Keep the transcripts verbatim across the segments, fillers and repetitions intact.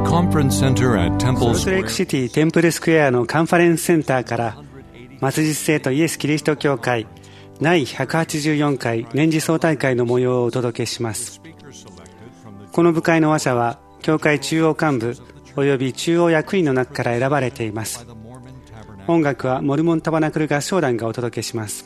Conference Center at ソ Temple ルトレイク Square. シティテンプルスクエアのカンファレンスセンターから末日聖とイエス・キリスト教会第ひゃくはちじゅうよんかい年次総大会の模様をお届けします。この部会の話者は教会中央幹部および中央役員の中から選ばれています。音楽はモルモンタバナクル合唱団がお届けします。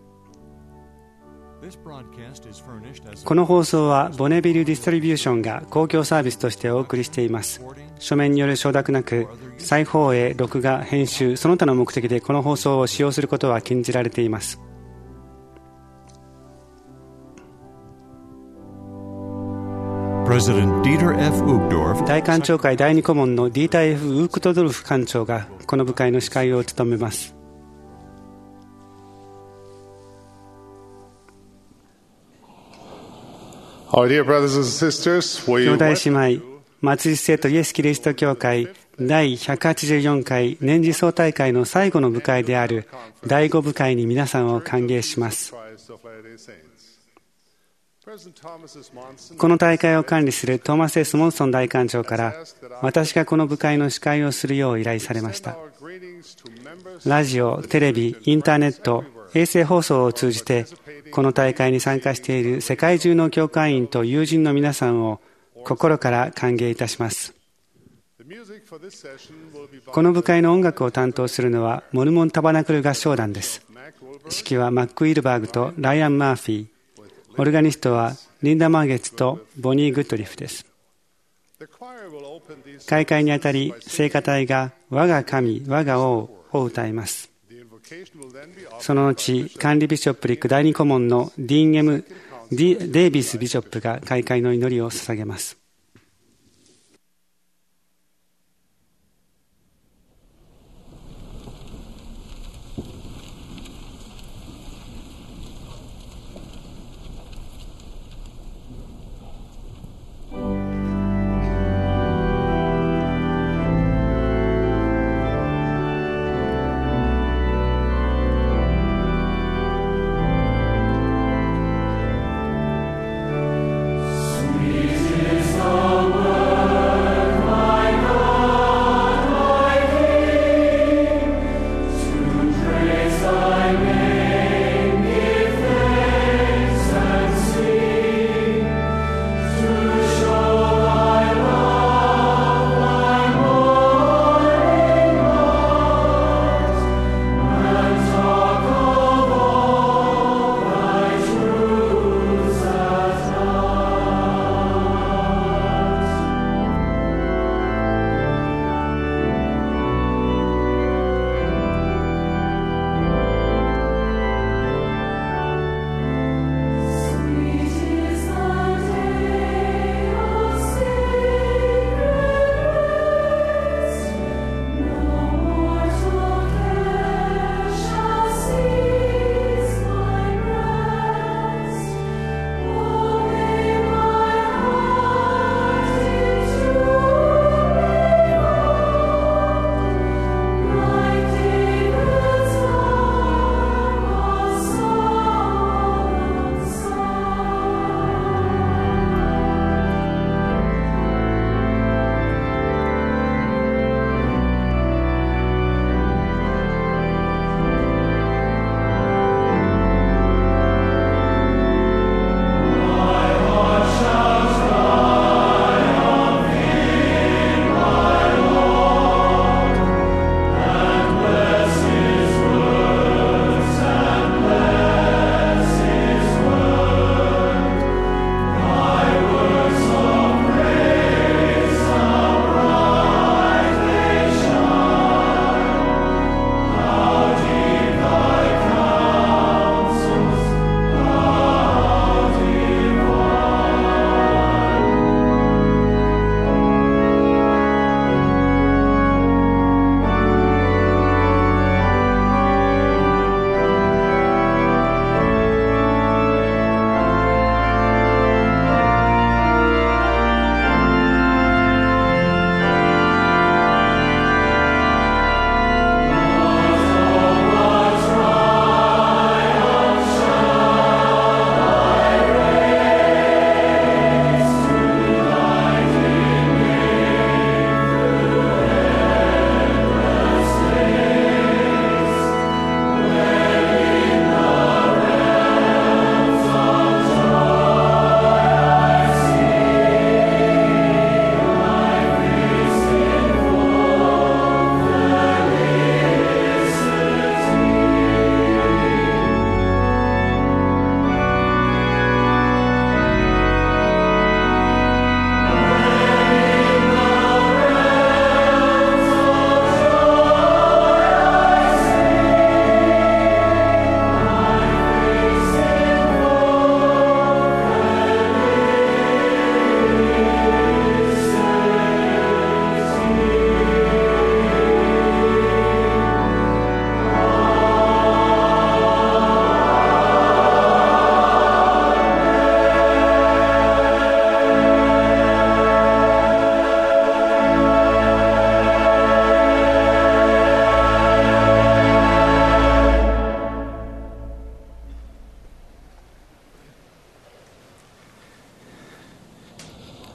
この放送はボネビルディストリビューションが公共サービスとしてお送りしています。書面による承諾なく再放映、録画、編集その他の目的でこの放送を使用することは禁じられています。大館長会第二顧問のディーター F ウークトドルフ館長がこの部会の司会を務めます。 Our dear brothers and sisters, we 兄弟姉妹、末日聖とイエス・キリスト教会第ひゃくはちじゅうよんかい年次総大会の最後の部会であるだいご部会に皆さんを歓迎します。この大会を管理するトーマス・エス・モンソン大館長から私がこの部会の司会をするよう依頼されました。ラジオ、テレビ、インターネット、衛星放送を通じてこの大会に参加している世界中の教会員と友人の皆さんを心から歓迎いたします。この部会の音楽を担当するのはモルモンタバナクル合唱団です。指揮はマック・ウィルバーグとライアン・マーフィー、オルガニストはリンダ・マーゲッツとボニー・グッドリフです。開会にあたり聖歌隊が我が神我が王を歌います。その後管理ビショップリック第二顧問のディーン・エム・デイビスビショップが開会の祈りを捧げます。 Sweet is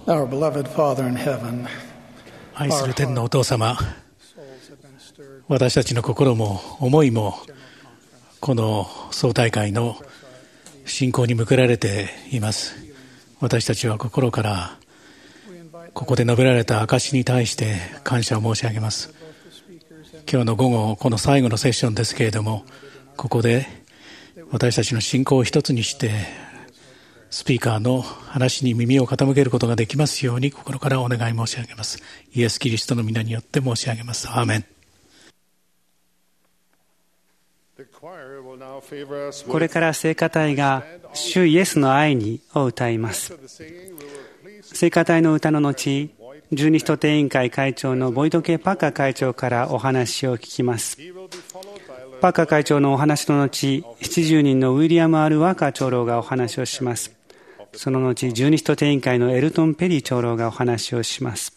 Our beloved Father in heaven, 愛する天のお父様、私たちの心も思いもこの総大会の信仰に向けられています。私たちは心からここで述べられた証に対して感謝を申し上げます。今日の午後、この最後のセッションですけれども、ここで私たちの信仰を一つにしてスピーカーの話に耳を傾けることができますように心からお願い申し上げます。イエス・キリストの皆によって申し上げます。アーメン。 これから聖歌隊が主イエスの愛にを歌います。聖歌隊の歌の後、十二使徒委員会会長のボイド系パッカー会長からお話を聞きます。パッカー会長のお話の後、ななじゅうにんのウィリアム・アール・ワーカー長老がお話をします。その後、十二使徒委員会のエルトン・ペリー長老がお話をします。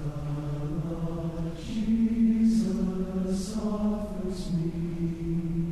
Jesus offers me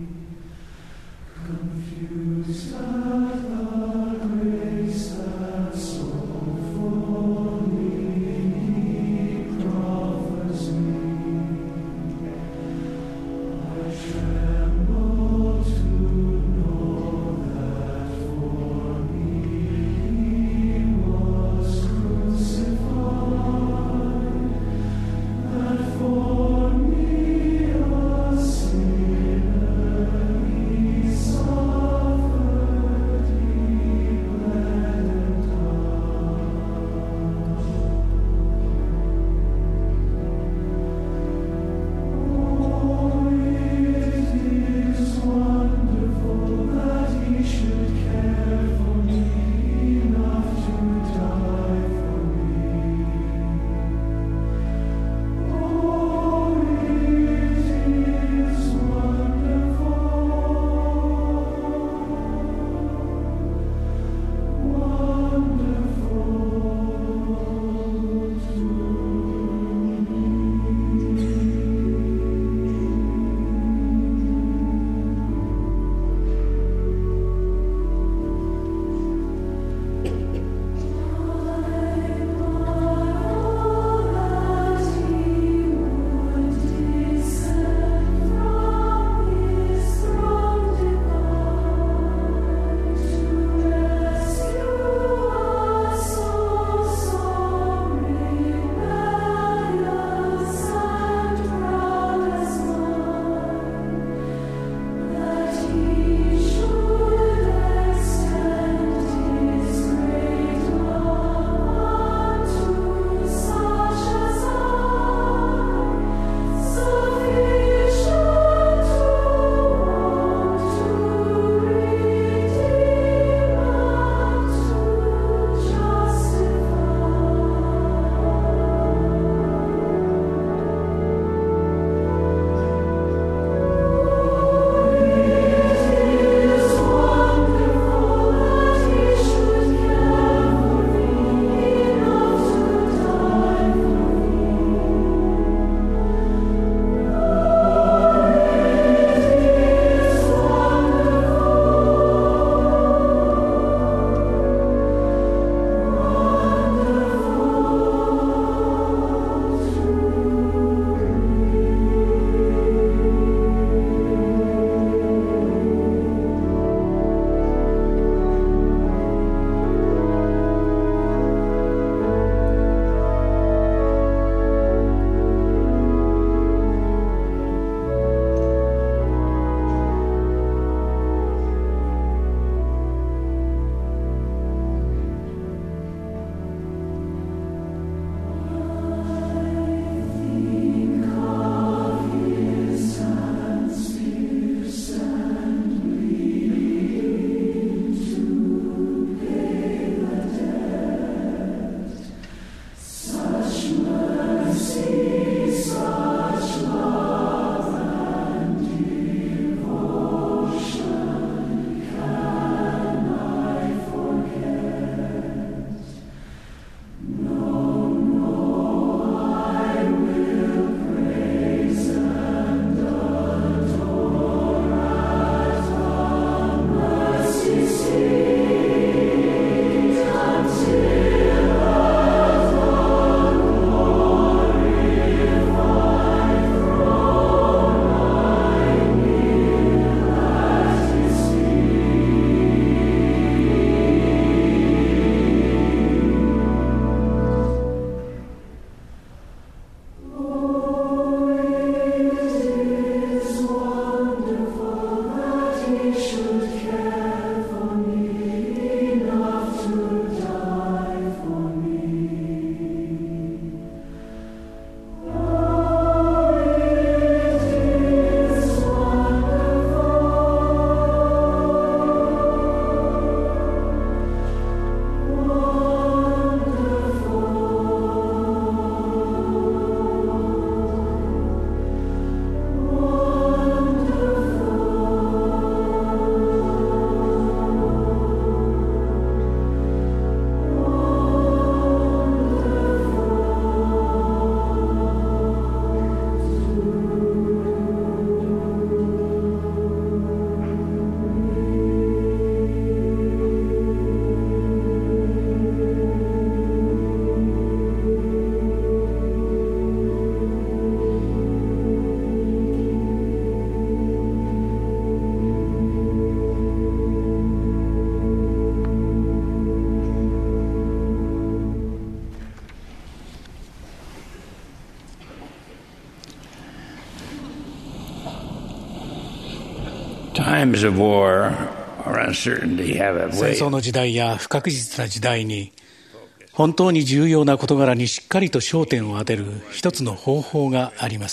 times of war or uncertainty have a 戦 way 争の時代や不確実な時代に本当に重要な事柄にしっかりと焦点を当てる一つの方法があります。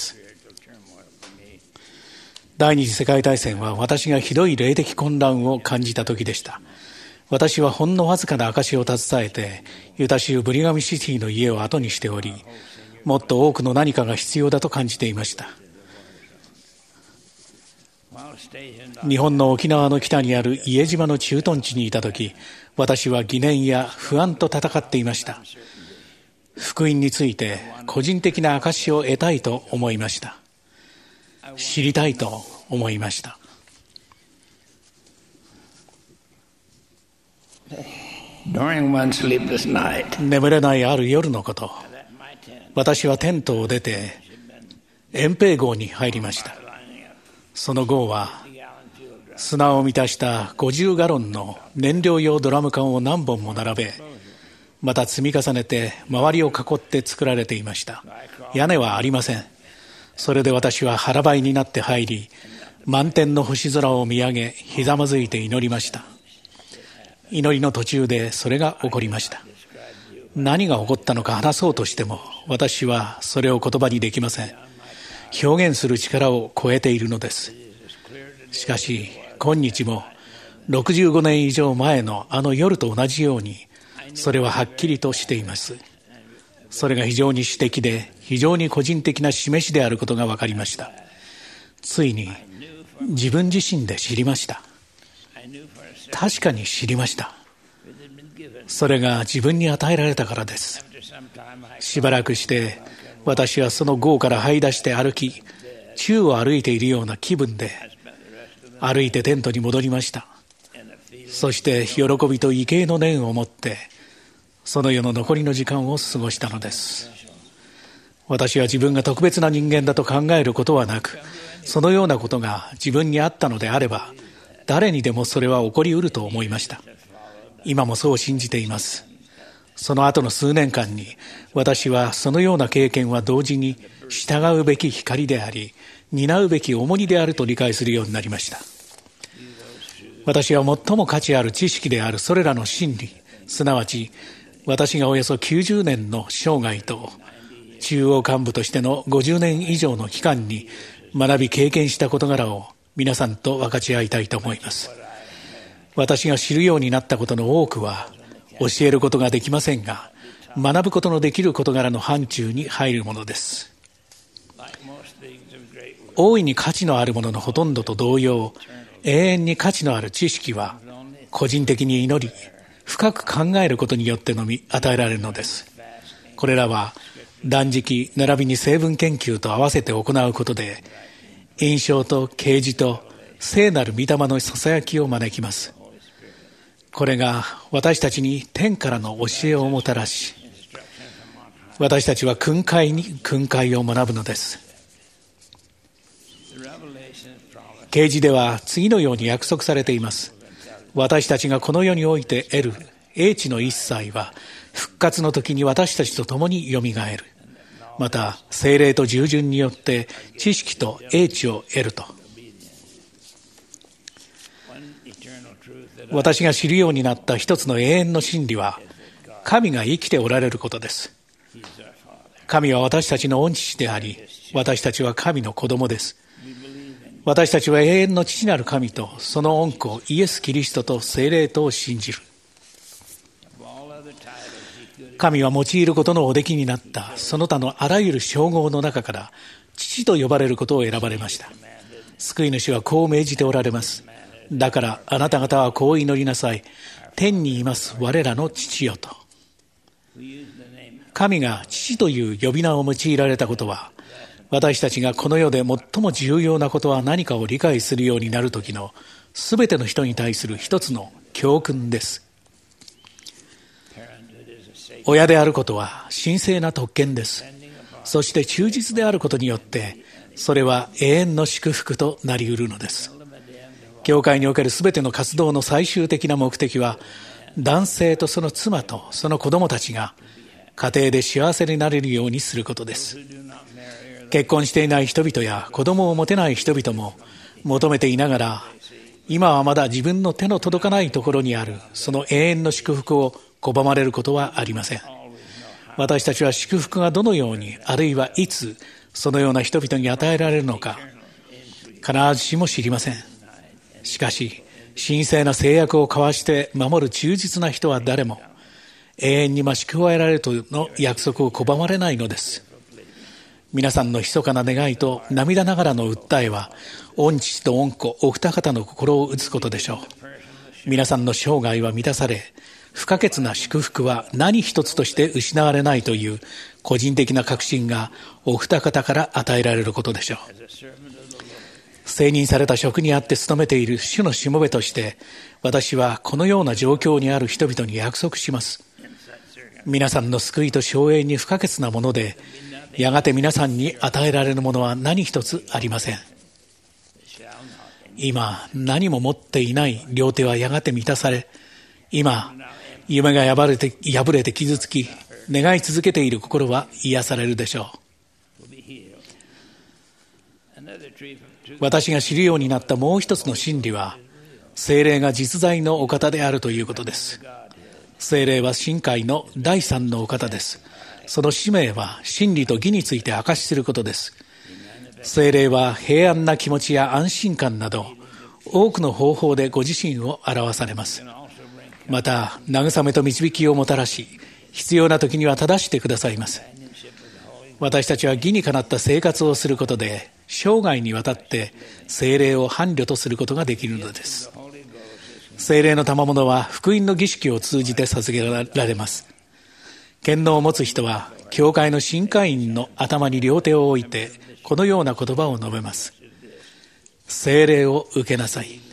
第二次世界大戦は私がひどい霊的混乱を感じた時でした。私はほんのわずかな証を携えてユタ州ブリガムシティの家を後にしており、もっと多くの何かが必要だと感じていました。日本の沖縄の北にある伊江島の駐屯地にいた時、私は疑念や不安と戦っていました。福音について個人的な証を得たいと思いました。知りたいと思いました。 during one sleepless night. 眠れないある夜のこと、私はテントを出て遠兵壕に入りました。その壕は砂を満たしたごじゅうガロンの燃料用ドラム缶を何本も並べ、また積み重ねて周りを囲って作られていました。屋根はありません。それで私は腹ばいになって入り、満天の星空を見上げ、ひざまずいて祈りました。祈りの途中でそれが起こりました。何が起こったのか話そうとしても、私はそれを言葉にできません。表現する力を超えているのです。しかし今日もろくじゅうごねん以上前のあの夜と同じように、それははっきりとしています。それが非常に私的で非常に個人的な示しであることが分かりました。ついに自分自身で知りました。確かに知りました。それが自分に与えられたからです。しばらくして私はその壕から這い出して歩き、宙を歩いているような気分で歩いてテントに戻りました。そして喜びと畏敬の念を持ってその世の残りの時間を過ごしたのです。私は自分が特別な人間だと考えることはなく、そのようなことが自分にあったのであれば誰にでもそれは起こりうると思いました。今もそう信じています。その後の数年間に私はそのような経験は同時に従うべき光であり、担うべき重荷であると理解するようになりました。私は最も価値ある知識であるそれらの真理、すなわち私がおよそきゅうじゅうねんの生涯と中央幹部としてのごじゅうねん以上の期間に学び経験した事柄を皆さんと分かち合いたいと思います。私が知るようになったことの多くは教えることができませんが、学ぶことのできる事柄の範疇に入るものです。大いに価値のあるもののほとんどと同様、永遠に価値のある知識は個人的に祈り深く考えることによってのみ与えられるのです。これらは断食並びに成分研究と合わせて行うことで、印象と啓示と聖なる御霊のささやきを招きます。これが私たちに天からの教えをもたらし、私たちは訓戒に訓戒を学ぶのです。啓示では次のように約束されています。私たちがこの世において得る英知の一切は復活の時に私たちと共によみがえる。また聖霊と従順によって知識と英知を得ると。私が知るようになった一つの永遠の真理は、神が生きておられることです。神は私たちの御父であり、私たちは神の子供です。私たちは永遠の父なる神とその御子イエス・キリストと聖霊とを信じる。神は用いることのおできになったその他のあらゆる称号の中から父と呼ばれることを選ばれました。救い主はこう命じておられます。だからあなた方はこう祈りなさい。天にいます我らの父よと。神が父という呼び名を用いられたことは、私たちがこの世で最も重要なことは何かを理解するようになる時のすべての人に対する一つの教訓です。親であることは神聖な特権です。そして忠実であることによってそれは永遠の祝福となりうるのです。教会におけるすべての活動の最終的な目的は、男性とその妻とその子供たちが家庭で幸せになれるようにすることです。結婚していない人々や子供を持てない人々も求めていながら今はまだ自分の手の届かないところにあるその永遠の祝福を拒まれることはありません。私たちは祝福がどのように、あるいはいつそのような人々に与えられるのか必ずしも知りません。しかし神聖な誓約を交わして守る忠実な人は誰も永遠に増し加えられるとの約束を拒まれないのです。皆さんの密かな願いと涙ながらの訴えは、御父と御子お二方の心を打つことでしょう。皆さんの生涯は満たされ、不可欠な祝福は何一つとして失われないという個人的な確信がお二方から与えられることでしょう。承認された職にあって勤めている主のしもべとして、私はこのような状況にある人々に約束します。皆さんの救いと荘園に不可欠なもので、やがて皆さんに与えられるものは何一つありません。今何も持っていない両手はやがて満たされ、今夢が破れて破れて傷つき願い続けている心は癒されるでしょう。私が知るようになったもう一つの真理は、聖霊が実在のお方であるということです。聖霊は神界の第三のお方です。その使命は真理と義について証しすることです。聖霊は平安な気持ちや安心感など多くの方法でご自身を表されます。また慰めと導きをもたらし、必要な時には正してくださいます。私たちは義にかなった生活をすることで、生涯にわたって聖霊を伴侶とすることができるのです。聖霊の賜物は福音の儀式を通じて授けられます。権能を持つ人は教会の新会員の頭に両手を置いてこのような言葉を述べます。聖霊を受けなさい。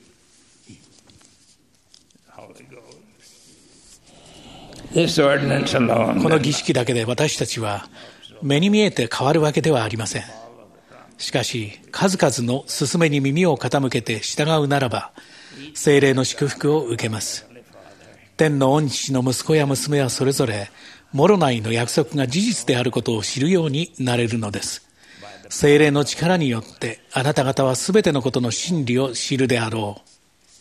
この儀式だけで私たちは目に見えて変わるわけではありません。しかし数々の勧めに耳を傾けて従うならば、聖霊の祝福を受けます。天の御父の息子や娘はそれぞれモロナイの約束が事実であることを知るようになれるのです。聖霊の力によってあなた方はすべてのことの真理を知るであろう。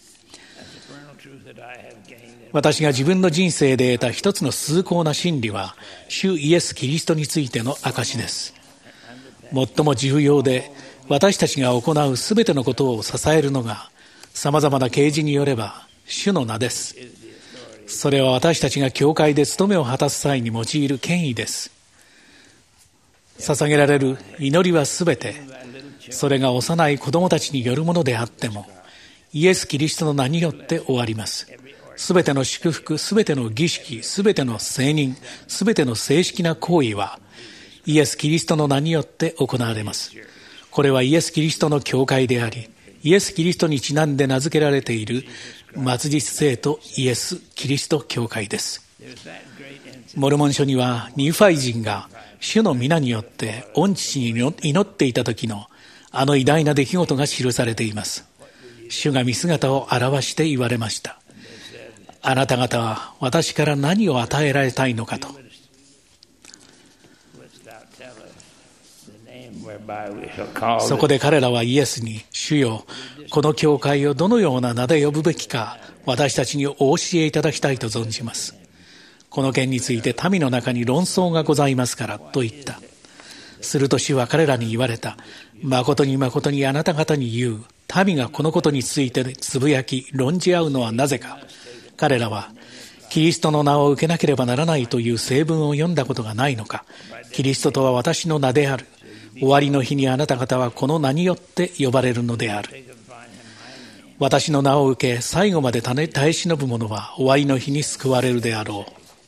私が自分の人生で得た一つの崇高な真理は、主イエス・キリストについての証です。最も重要で私たちが行うすべてのことを支えるのが、さまざまな啓示によれば主の名です。それは私たちが教会で務めを果たす際に用いる権威です。捧げられる祈りはすべて、それが幼い子供たちによるものであっても、イエス・キリストの名によって終わります。すべての祝福、すべての儀式、すべての承認、すべての正式な行為は、イエス・キリストの名によって行われます。これはイエス・キリストの教会であり、イエス・キリストにちなんで名付けられている末日聖徒イエス・キリスト教会です。モルモン書にはニファイ人が主の皆によって御父に祈っていた時のあの偉大な出来事が記されています。主が見姿を表して言われました。あなた方は私から何を与えられたいのかと。そこで彼らはイエスに、主よ、この教会をどのような名で呼ぶべきか私たちにお教えいただきたいと存じます。この件について民の中に論争がございますからと言った。すると主は彼らに言われた。誠に誠にあなた方に言う。民がこのことについてつぶやき論じ合うのはなぜか。彼らはキリストの名を受けなければならないという聖文を読んだことがないのか。キリストとは私の名である。終わりの日にあなた方はこの名によって呼ばれるのである。私の名を受け最後まで耐え忍ぶ者は終わりの日に救われるであろ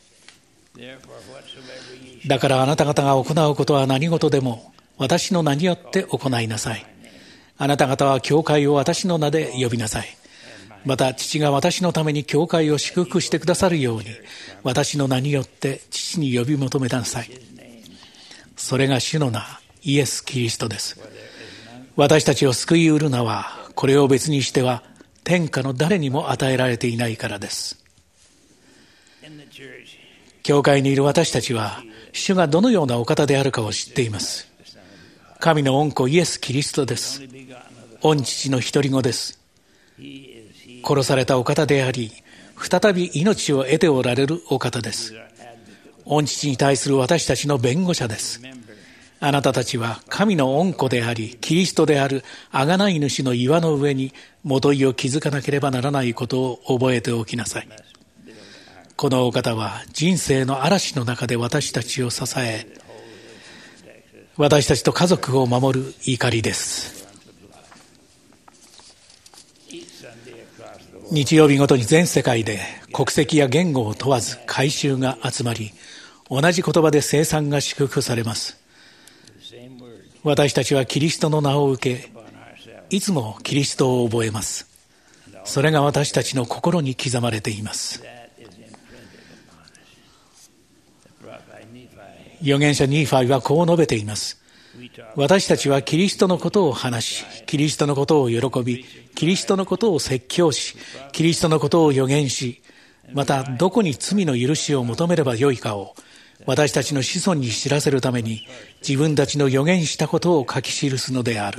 う。だからあなた方が行うことは何事でも私の名によって行いなさい。あなた方は教会を私の名で呼びなさい。また父が私のために教会を祝福してくださるように私の名によって父に呼び求めなさい。それが主の名イエス・キリストです。私たちを救い得る名はこれを別にしては天下の誰にも与えられていないからです。教会にいる私たちは主がどのようなお方であるかを知っています。神の御子イエス・キリストです。御父の独り子です。 殺されたお方であり、再び命を得ておられるお方です。御父に対する私たちの弁護者です。あなたたちは神の御子であり、キリストである贖い主の岩の上に元井を築かなければならないことを覚えておきなさい。このお方は人生の嵐の中で私たちを支え、私たちと家族を守る怒りです。日曜日ごとに全世界で国籍や言語を問わず改宗が集まり、同じ言葉で聖餐が祝福されます。私たちはキリストの名を受け、いつもキリストを覚えます。それが私たちの心に刻まれています。預言者ニーファイはこう述べています。私たちはキリストのことを話し、キリストのことを喜び、キリストのことを説教し、キリストのことを預言し、またどこに罪の許しを求めればよいかを私たちの子孫に知らせるために、自分たちの預言したことを書き記すのである。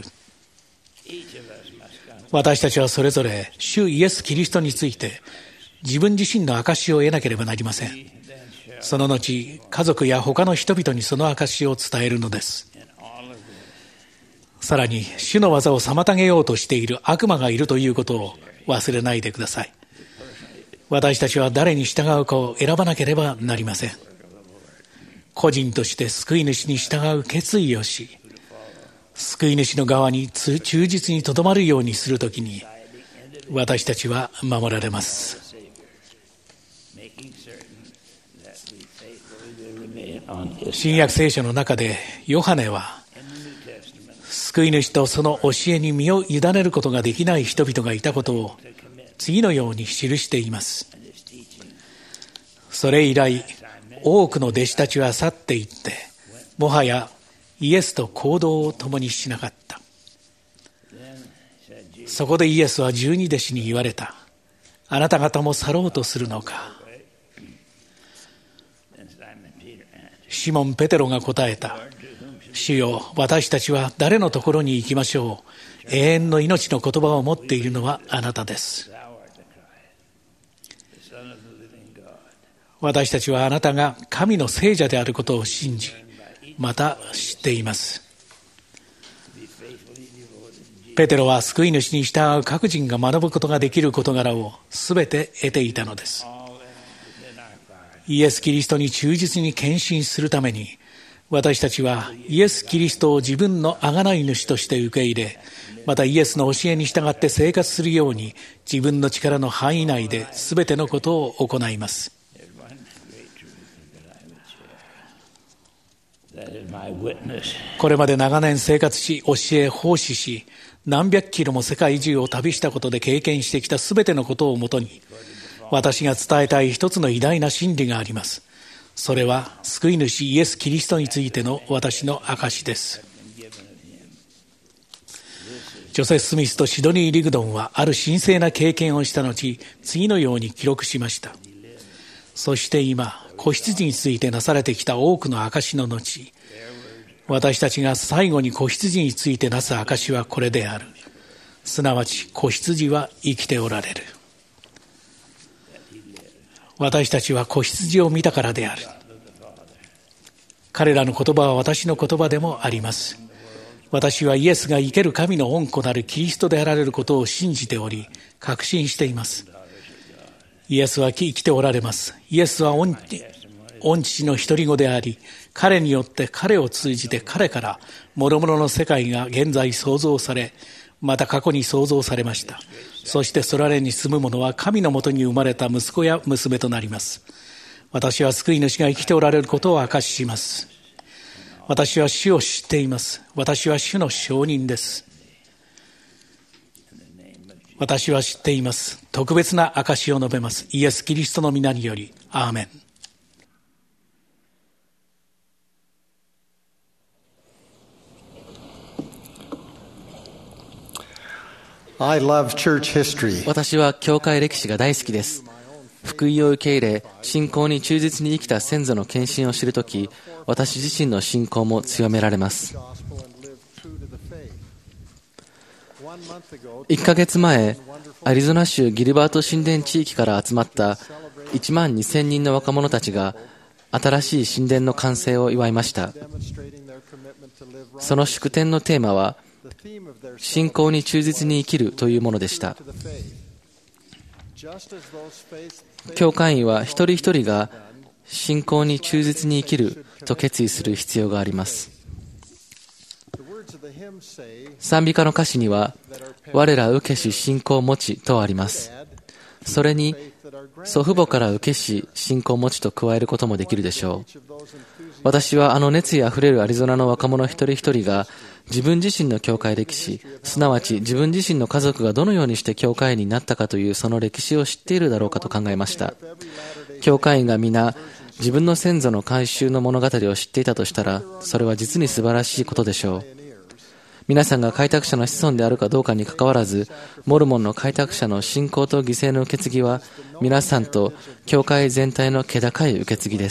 私たちはそれぞれ主イエス・キリストについて自分自身の証を得なければなりません。その後、家族や他の人々にその証を伝えるのです。さらに、主の技を妨げようとしている悪魔がいるということを忘れないでください。私たちは誰に従うかを選ばなければなりません。個人として救い主に従う決意をし、救い主の側に忠実にとどまるようにするときに、私たちは守られます。新約聖書の中でヨハネは、救い主とその教えに身を委ねることができない人々がいたことを次のように記しています。それ以来、多くの弟子たちは去っていって、もはやイエスと行動を共にしなかった。そこでイエスは十二弟子に言われた。あなた方も去ろうとするのか。シモン・ペテロが答えた。主よ、私たちは誰のところに行きましょう。永遠の命の言葉を持っているのはあなたです。私たちはあなたが神の聖者であることを信じ、また知っています。ペテロは救い主に従う各人が学ぶことができる事柄をすべて得ていたのです。イエス・キリストに忠実に献身するために、私たちはイエス・キリストを自分の贖い主として受け入れ、またイエスの教えに従って生活するように、自分の力の範囲内で全てのことを行います。これまで長年生活し、教え、奉仕し、何百キロも世界中を旅したことで経験してきた全てのことをもとに、私が伝えたい一つの偉大な真理があります。それは救い主イエス・キリストについての私の証です。ジョセフ・スミスとシドニー・リグドンはある神聖な経験をした後、次のように記録しました。そして今、子羊についてなされてきた多くの証の後、私たちが最後に子羊についてなす証はこれである。すなわち子羊は生きておられる。私たちは子羊を見たからである。彼らの言葉は私の言葉でもあります。私はイエスが生ける神の御子なるキリストであられることを信じており、確信しています。イエスは生きておられます。イエスは御父の独り子であり、彼によって彼を通じて彼から諸々の世界が現在創造され、また過去に創造されました。そしてそられに住む者は神のもとに生まれた息子や娘となります。私は救い主が生きておられることを証しします。私は主を知っています。私は主の証人です。私は知っています。特別な証を述べます。イエス・キリストの皆により。アーメン。 I love church history. 私は教会歴史が大好きです。福音を受け入れ、信仰に忠実に生きた先祖の献身を知るとき、私自身の信仰も強められます。 いっかげつまえ、アリゾナ州ギルバート神殿地域から集まったいちまんにせんにんの若者たちが新しい神殿の完成を祝いました。その祝典のテーマは、信仰に忠実に生きるというものでした。教会員は一人一人が信仰に忠実に生きると決意する必要があります。賛美歌の歌詞には、我ら受けし信仰を持ちとあります。それに、祖父母から受けし信仰を持ちと加えることもできるでしょう。私はあの熱意あふれるアリゾナの若者一人一人が自分自身の教会歴史、すなわち自分自身の家族がどのようにして教会員になったかというその歴史を知っているだろうかと考えました。教会員が皆自分の先祖の改宗の物語を知っていたとしたら、それは実に素晴らしいことでしょう。皆さんが開拓者の子孫であるかどうかにかかわらず、モルモンの開拓者の信仰と犠牲の受け継ぎは皆さんと教会全体の気高い受け継ぎです。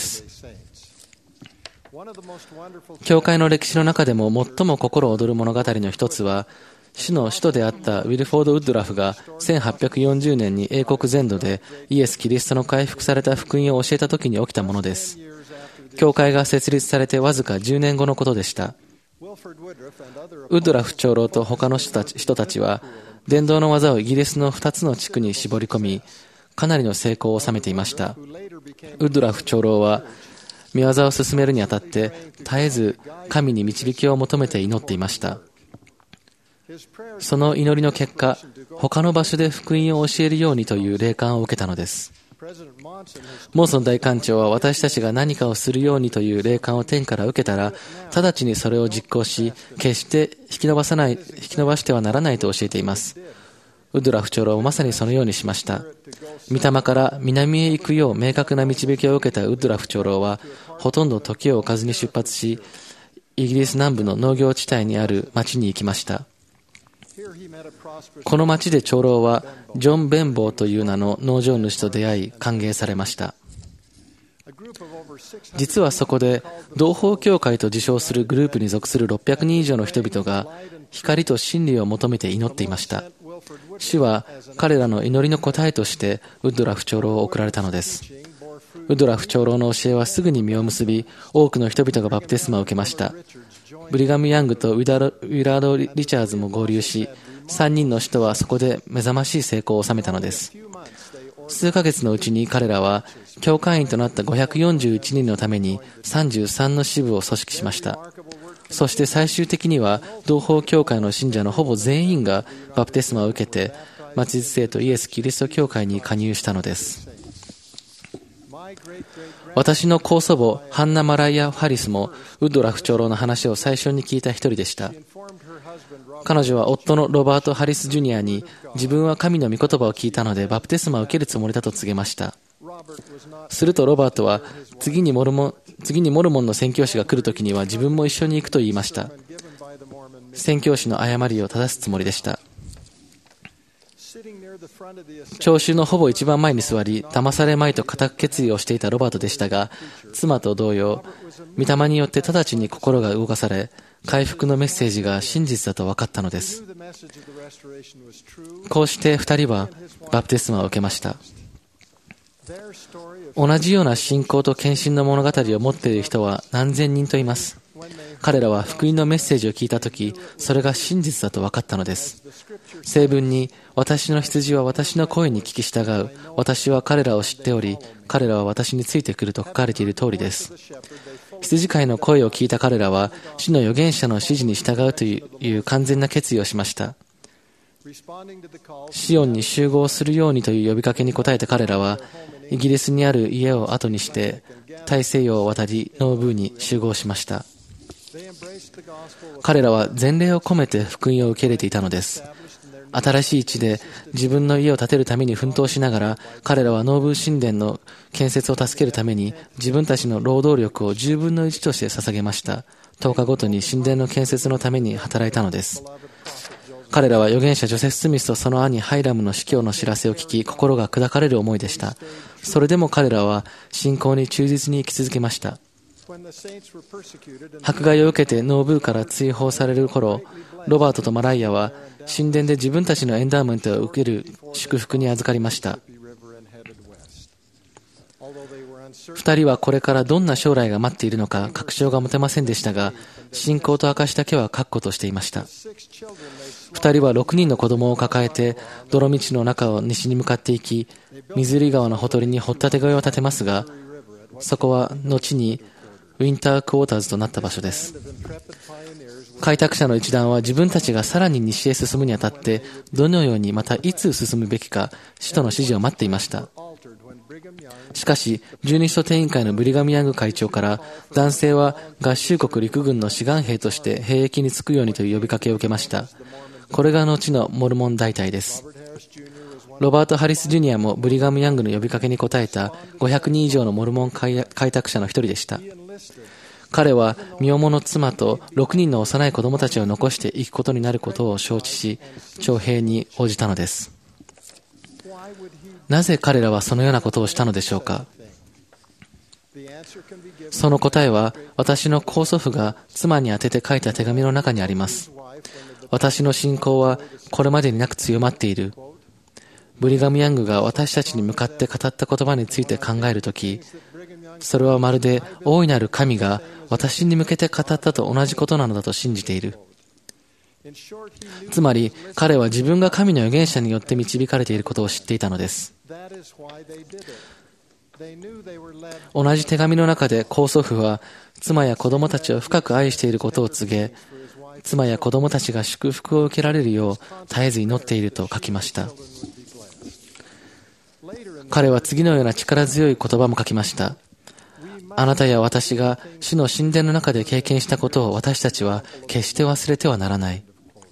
教会の歴史の中でも最も心躍る物語の一つは、主の使徒であったウィルフォード・ウッドラフがせんはっぴゃくよんじゅうねんに英国全土でイエス・キリストの回復された福音を教えた時に起きたものです。教会が設立されてわずかじゅうねんごのことでした。ウッドラフ長老と他の人たち、人たちは伝道の技をイギリスのふたつの地区に絞り込み、かなりの成功を収めていました。ウッドラフ長老は御業を進めるにあたって絶えず神に導きを求めて祈っていました。その祈りの結果、他の場所で福音を教えるようにという霊感を受けたのです。モーソン大官長は私たちが何かをするようにという霊感を天から受けたら、直ちにそれを実行し、決して引き伸ばさない、引き伸ばしてはならないと教えています。ウッドラフ長老はまさにそのようにしました。御霊から南へ行くよう明確な導きを受けたウッドラフ長老は、ほとんど時を置かずに出発し、イギリス南部の農業地帯にある町に行きました。この町で長老はジョン・ベンボーという名の農場主と出会い歓迎されました。実はそこで同胞教会と自称するグループに属するろっぴゃくにん以上の人々が光と真理を求めて祈っていました。主は彼らの祈りの答えとしてウッドラフ長老を送られたのです。ウッドラフ長老の教えはすぐに実を結び、多くの人々がバプテスマを受けました。ブリガム・ヤングとウィラード・リチャーズも合流し、さんにんの使徒はそこで目覚ましい成功を収めたのです。数ヶ月のうちに彼らは教会員となったごひゃくよんじゅういちにんのためにさんじゅうさんの支部を組織しました。そして最終的には同胞教会の信者のほぼ全員がバプテスマを受けて、末日聖とイエス・キリスト教会に加入したのです。私の高祖母ハンナ・マライア・ハリスもウッドラフ長老の話を最初に聞いた一人でした。彼女は夫のロバート・ハリス・ジュニアに、自分は神の御言葉を聞いたのでバプテスマを受けるつもりだと告げました。するとロバートは、次にモルモン、次にモルモンの宣教師が来るときには自分も一緒に行くと言いました。宣教師の誤りを正すつもりでした。聴衆のほぼ一番前に座り、騙されまいと固く決意をしていたロバートでしたが、妻と同様、御霊によって直ちに心が動かされ、回復のメッセージが真実だと分かったのです。こうして二人はバプテスマを受けました。同じような信仰と献身の物語を持っている人は何千人といます。彼らは福音のメッセージを聞いたとき、それが真実だと分かったのです。聖文に、私の羊は私の声に聞き従う。私は彼らを知っており、彼らは私についてくると書かれている通りです。羊飼いの声を聞いた彼らは、主の預言者の指示に従うという完全な決意をしました。シオンに集合するようにという呼びかけに応えた彼らは、イギリスにある家を後にして、大西洋を渡り、ノーブーに集合しました。彼らは前例を込めて福音を受け入れていたのです。新しい地で自分の家を建てるために奮闘しながら、彼らはノーブー神殿の建設を助けるために自分たちの労働力をじゅうぶんのいちとして捧げました。とおかごとに神殿の建設のために働いたのです。彼らは預言者ジョセフ・スミスとその兄ハイラムの死去の知らせを聞き、心が砕かれる思いでした。それでも彼らは信仰に忠実に生き続けました。 迫害を受けてノーブーから追放される頃、ロバートとマライアは神殿で自分たちのエンダーメントを受ける祝福に預かりました。二人はこれからどんな将来が待っているのか確証が持てませんでしたが、信仰と証だけは確固としていました。二人は六人の子供を抱えて泥道の中を西に向かっていき、ミズーリ川のほとりに掘ったて小屋を建てますが、そこは後にウィンタークォーターズとなった場所です。開拓者の一団は自分たちがさらに西へ進むにあたってどのようにまたいつ進むべきか使徒の指示を待っていました。しかし十二使徒定員会のブリガム・ヤング会長から男性は合衆国陸軍の志願兵として兵役に就くようにという呼びかけを受けました。これが後のモルモン大隊です。ロバート・ハリス・ジュニアもブリガム・ヤングの呼びかけに応えたごひゃくにん以上のモルモン開拓者の一人でした。彼は身重の妻とろくにんの幼い子供たちを残していくことになることを承知し、徴兵に応じたのです。なぜ彼らはそのようなことをしたのでしょうか。その答えは私の高祖父が妻に宛てて書いた手紙の中にあります。私の信仰はこれまでになく強まっている。ブリガム・ヤングが私たちに向かって語った言葉について考えるとき、それはまるで大いなる神が私に向けて語ったと同じことなのだと信じている。つまり彼は自分が神の預言者によって導かれていることを知っていたのです。同じ手紙の中で高祖父は妻や子供たちを深く愛していることを告げ、妻や子供たちが祝福を受けられるよう絶えず祈っていると書きました。彼は次のような力強い言葉も書きました。あなたや私が主の神殿の中で経験したことを私たちは決して忘れてはならない。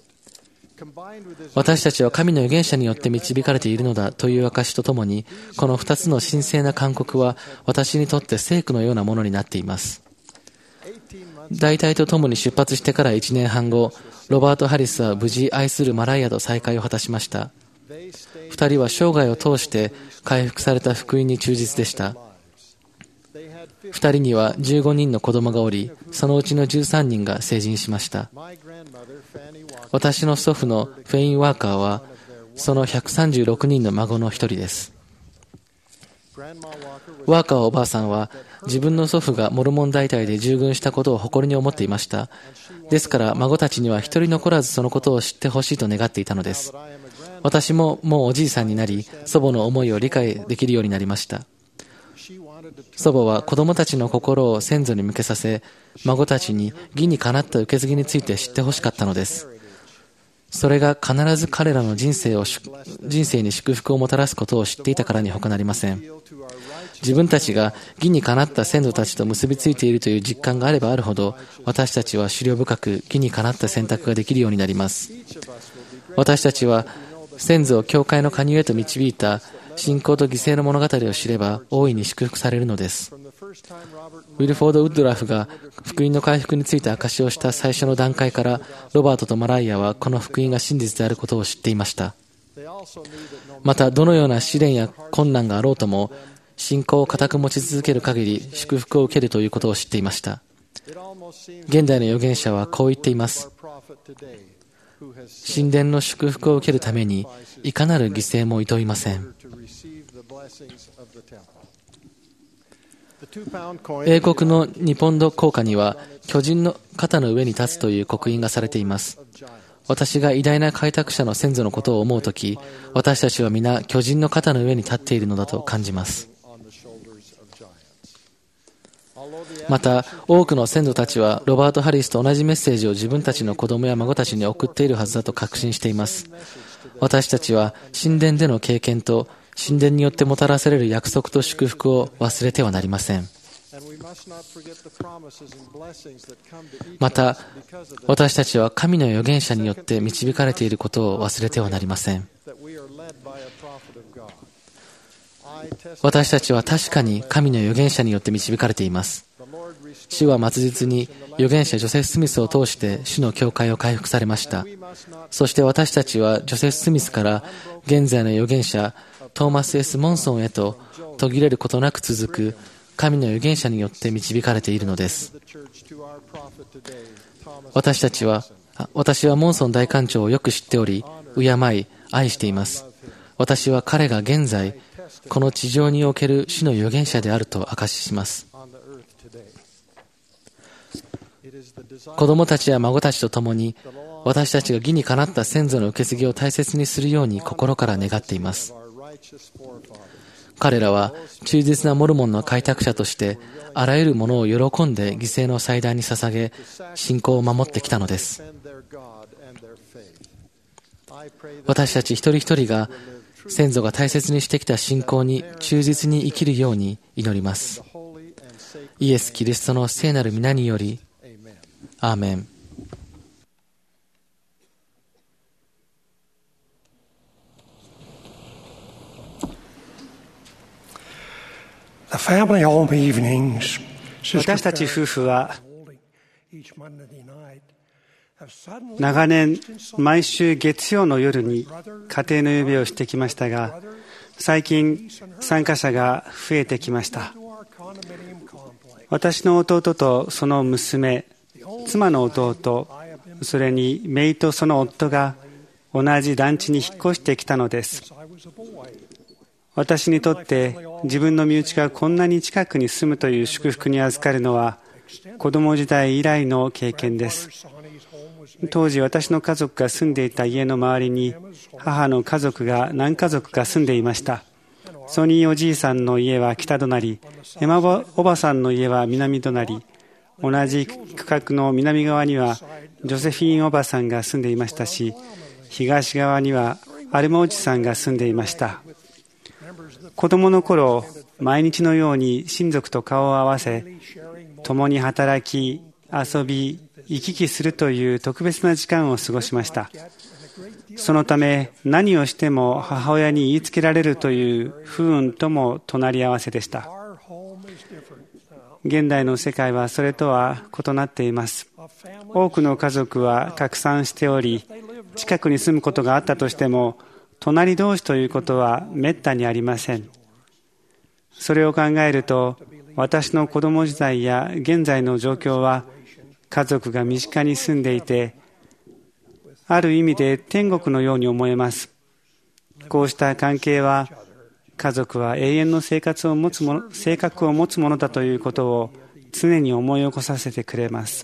私たちは神の預言者によって導かれているのだという証とともに、この二つの神聖な勧告は私にとって聖句のようなものになっています。大隊と共に出発してからいちねんはん後、ロバート・ハリスは無事愛するマライアと再会を果たしました。二人は生涯を通して回復された福音に忠実でした。二人にはじゅうごにんの子供がおり、そのうちのじゅうさんにんが成人しました。私の祖父のフェイン・ワーカーはそのひゃくさんじゅうろくにんの孫の一人です。ワーカーおばあさんは自分の祖父がモルモン大隊で従軍したことを誇りに思っていました。ですから孫たちには一人残らずそのことを知ってほしいと願っていたのです。私ももうおじいさんになり、祖母の思いを理解できるようになりました。祖母は子供たちの心を先祖に向けさせ、孫たちに義にかなった受け継ぎについて知ってほしかったのです。それが必ず彼らの人生を人生に祝福をもたらすことを知っていたからに他なりません。自分たちが義にかなった先祖たちと結びついているという実感があればあるほど、私たちは思慮深く義にかなった選択ができるようになります。私たちは先祖を教会の加入へと導いた信仰と犠牲の物語を知れば大いに祝福されるのです。ウィルフォード・ウッドラフが福音の回復について証しをした最初の段階から、ロバートとマライアはこの福音が真実であることを知っていました。またどのような試練や困難があろうとも、信仰を固く持ち続ける限り祝福を受けるということを知っていました。現代の預言者はこう言っています。神殿の祝福を受けるためにいかなる犠牲もいといません。英国のにポンド硬貨には巨人の肩の上に立つという刻印がされています。私が偉大な開拓者の先祖のことを思うとき、私たちは皆巨人の肩の上に立っているのだと感じます。また多くの先祖たちはロバート・ハリスと同じメッセージを自分たちの子供や孫たちに送っているはずだと確信しています。私たちは神殿での経験と神殿によってもたらされる約束と祝福を忘れてはなりません。また私たちは神の預言者によって導かれていることを忘れてはなりません。私たちは確かに神の預言者によって導かれています。主は末日に預言者ジョセフ・スミスを通して主の教会を回復されました。そして私たちはジョセフ・スミスから現在の預言者トーマス・エス・モンソンへと途切れることなく続く神の預言者によって導かれているのです。私たちは、私はモンソン大官長をよく知っており、敬い、愛しています。私は彼が現在、この地上における主の預言者であると証しします。子供たちや孫たちと共に、私たちが義にかなった先祖の受け継ぎを大切にするように心から願っています。彼らは忠実なモルモンの開拓者として、あらゆるものを喜んで犠牲の祭壇に捧げ、信仰を守ってきたのです。私たち一人一人が先祖が大切にしてきた信仰に忠実に生きるように祈ります。イエス・キリストの聖なる皆により、アーメン。 私たち夫婦は長年毎週月曜の夜に家庭の夕べをしてきましたが、最近参加者が増えてきました。私の弟とその娘、妻の弟、それに姪とその夫が同じ団地に引っ越してきたのです。私にとって自分の身内がこんなに近くに住むという祝福に預かるのは子供時代以来の経験です。当時私の家族が住んでいた家の周りに母の家族が何家族か住んでいました。ソニーおじいさんの家は北隣、エマおばさんの家は南隣、同じ区画の南側にはジョセフィーンおばさんが住んでいましたし、東側にはアルマおじさんが住んでいました。子供の頃、毎日のように親族と顔を合わせ、共に働き、遊び、行き来するという特別な時間を過ごしました。そのため、何をしても母親に言いつけられるという不運とも隣り合わせでした。現代の世界はそれとは異なっています。多くの家族は拡散しており、近くに住むことがあったとしても、隣同士ということはめったにありません。それを考えると、私の子供時代や現在の状況は、家族が身近に住んでいて、ある意味で天国のように思えます。こうした関係は、家族は永遠の生活を持つもの、性格を持つものだということを常に思い起こさせてくれます。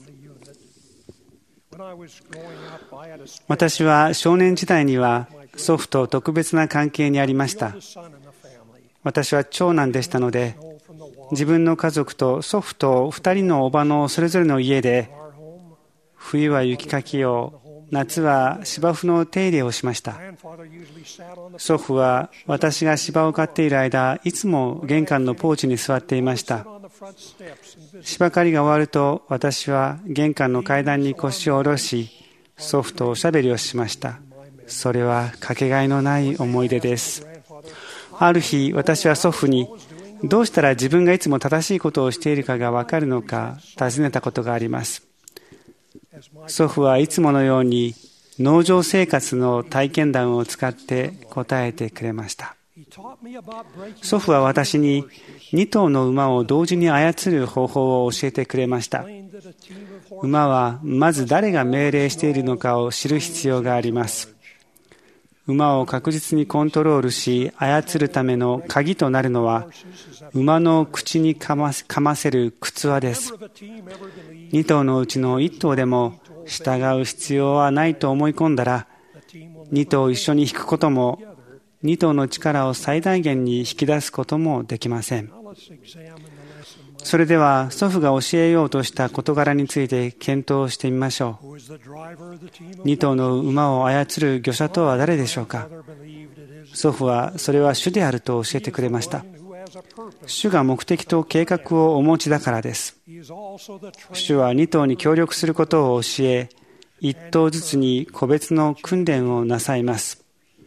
私は少年時代には祖父と特別な関係にありました。私は長男でしたので、自分の家族と祖父と二人のおばのそれぞれの家で、冬は雪かきを、夏は芝生の手入れをしました。祖父は私が芝を刈っている間、いつも玄関のポーチに座っていました。芝刈りが終わると、私は玄関の階段に腰を下ろし、祖父とおしゃべりをしました。それはかけがえのない思い出です。ある日、私は祖父に、どうしたら自分がいつも正しいことをしているかがわかるのか尋ねたことがあります。祖父はいつものように農場生活の体験談を使って答えてくれました。祖父は私にに頭の馬を同時に操る方法を教えてくれました。馬はまず誰が命令しているのかを知る必要があります。馬を確実にコントロールし操るための鍵となるのは、馬の口にかませ、かませる口輪です。に頭のうちのいち頭でも従う必要はないと思い込んだら、に頭一緒に引くことも、に頭の力を最大限に引き出すこともできません。それでは祖父が教えようとした事柄について検討してみましょう。に頭の馬を操る御者とは誰でしょうか。祖父はそれは主であると教えてくれました。主が目的と計画をお持ちだからです。主はに頭に協力することを教え、いち頭ずつに個別の訓練をなさいます。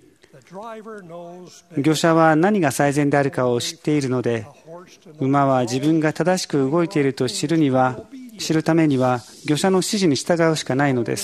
御者は何が最善であるかを知っているので、馬は自分が正しく動いていると知るには、知るためには御者の指示に従うしかないのです。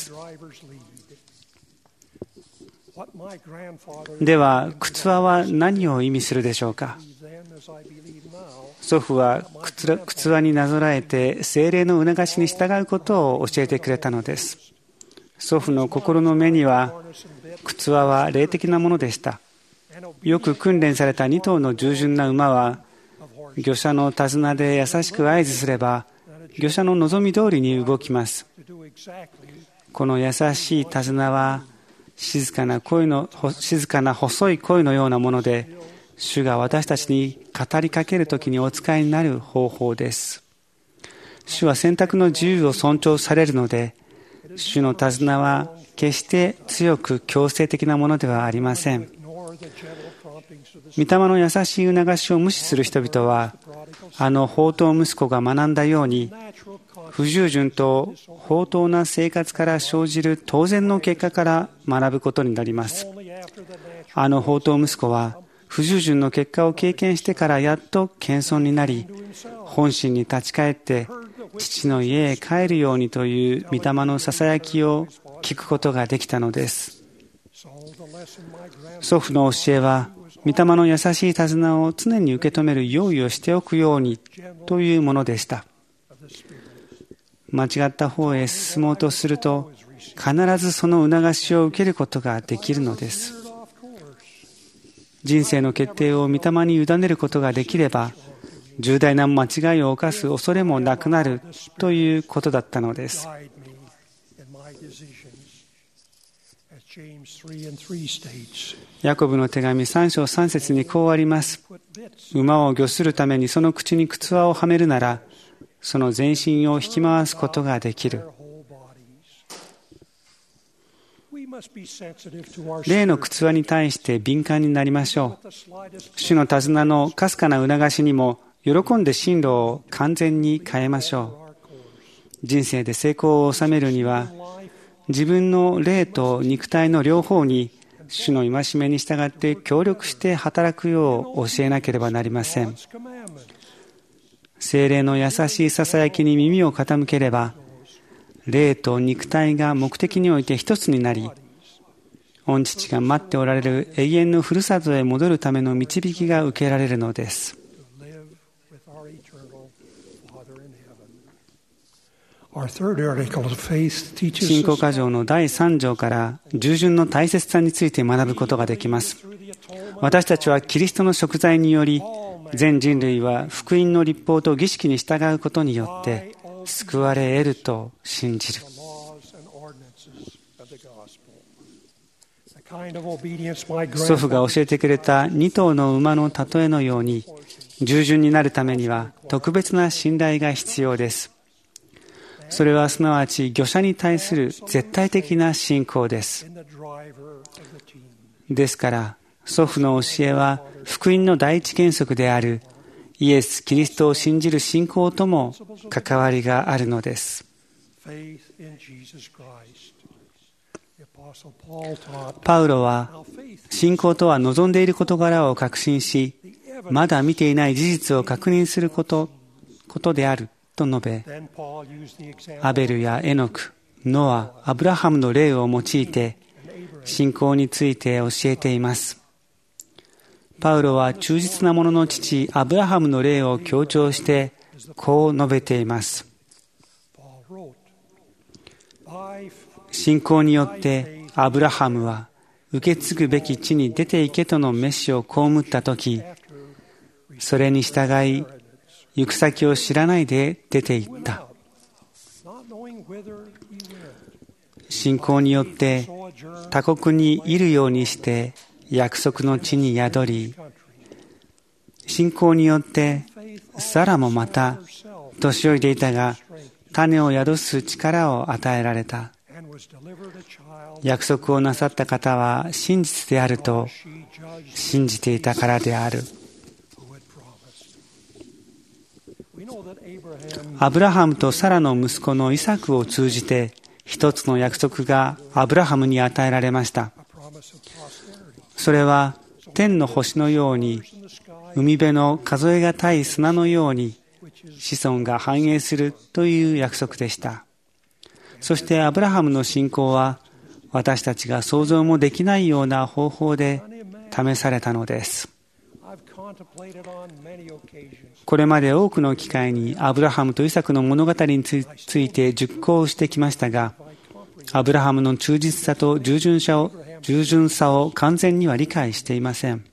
では、靴輪は何を意味するでしょうか。 祖父は靴輪になぞらえて聖霊の促しに従うことを教えてくれたのです。祖父の心の目には靴輪は霊的なものでした。よく訓練されたに頭の従順な馬は御者の手綱で優しく合図すれば御者の望み通りに動きます。この優しい手綱は静かな声の静かな細い声のようなもので、主が私たちに語りかけるときにお使いになる方法です。主は選択の自由を尊重されるので、主の手綱は決して強く強制的なものではありません。御霊の優しい促しを無視する人々は、あの放蕩息子が学んだように、不従順と放蕩な生活から生じる当然の結果から学ぶことになります。あの放蕩息子は、不従順の結果を経験してからやっと謙遜になり、本心に立ち返って父の家へ帰るようにという御霊のささやきを聞くことができたのです。祖父の教えは、御霊の優しい手綱を常に受け止める用意をしておくようにというものでした。間違った方へ進もうとすると、必ずその促しを受けることができるのです。人生の決定を御霊に委ねることができれば、重大な間違いを犯す恐れもなくなるということだったのです。ヤコブの手紙さん章さん節にこうあります。馬を御するためにその口に靴輪をはめるなら、その全身を引き回すことができる。霊の靴輪に対して敏感になりましょう。主の手綱のかすかな促しにも喜んで進路を完全に変えましょう。人生で成功を収めるには、自分の霊と肉体の両方に主の戒めに従って協力して働くよう教えなければなりません。聖霊の優しいささやきに耳を傾ければ、霊と肉体が目的において一つになり、御父が待っておられる永遠のふるさとへ戻るための導きが受けられるのです。信仰箇条のだいさん条から従順の大切さについて学ぶことができます。私たちはキリストの贖罪により、全人類は福音の律法と儀式に従うことによって救われ得ると信じる。祖父が教えてくれたに頭の馬の例えのように、従順になるためには特別な信頼が必要です。それはすなわち御者に対する絶対的な信仰です。ですから祖父の教えは福音の第一原則であるイエス・キリストを信じる信仰とも関わりがあるのです。パウロは信仰とは望んでいる事柄を確信し、まだ見ていない事実を確認すること、ことであると述べ、アベルやエノク、ノア、アブラハムの例を用いて信仰について教えています。パウロは忠実な者の父アブラハムの例を強調してこう述べています。信仰によってアブラハムは受け継ぐべき地に出て行けとの召しを被ったとき、それに従い行く先を知らないで出て行った。信仰によって他国にいるようにして約束の地に宿り、信仰によってサラもまた年老いていたが種を宿す力を与えられた。約束をなさった方は真実であると信じていたからである。アブラハムとサラの息子のイサクを通じて一つの約束がアブラハムに与えられました。それは天の星のように、海辺の数えがたい砂のように子孫が繁栄するという約束でした。そしてアブラハムの信仰は私たちが想像もできないような方法で試されたのです。 これまで多くの機会にアブラハムとイサクの物語について熟考してきましたが、アブラハムの忠実さと従順さを、従順さを完全には理解していません。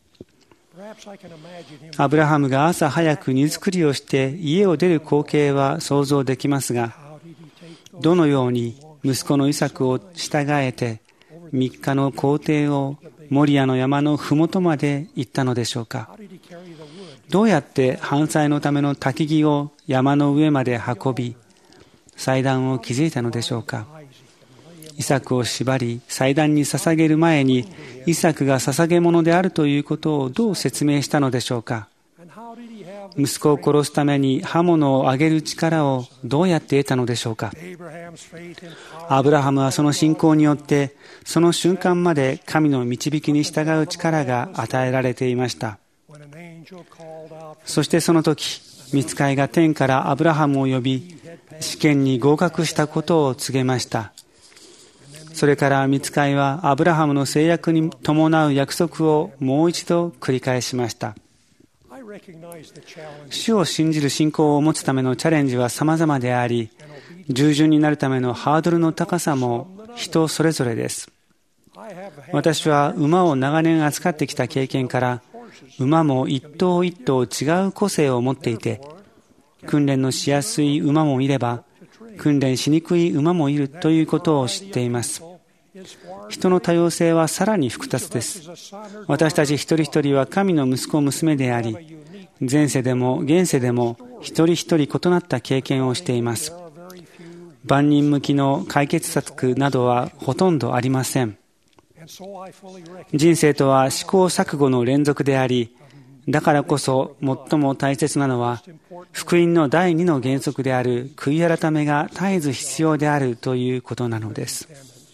アブラハムが朝早く荷造りをして家を出る光景は想像できますが、どのように息子のイサクを従えてみっかの行程をモリアの山のふもとまで行ったのでしょうか。どうやって燔祭のための焚き木を山の上まで運び、祭壇を築いたのでしょうか。イサクを縛り祭壇に捧げる前に、イサクが捧げ物であるということをどう説明したのでしょうか。息子を殺すために刃物を上げる力をどうやって得たのでしょうか。アブラハムはその信仰によってその瞬間まで神の導きに従う力が与えられていました。そしてその時、御使いが天からアブラハムを呼び、試験に合格したことを告げました。それから御使いはアブラハムの制約に伴う約束をもう一度繰り返しました。主を信じる信仰を持つためのチャレンジは様々であり、従順になるためのハードルの高さも人それぞれです。私は馬を長年扱ってきた経験から、馬も一頭一頭違う個性を持っていて、訓練のしやすい馬もいれば、訓練しにくい馬もいるということを知っています。人の多様性はさらに複雑です。私たち一人一人は神の息子娘であり、前世でも現世でも一人一人異なった経験をしています。万人向きの解決策などはほとんどありません。人生とは試行錯誤の連続であり、だからこそ最も大切なのは、福音の第二の原則である悔い改めが絶えず必要であるということなのです。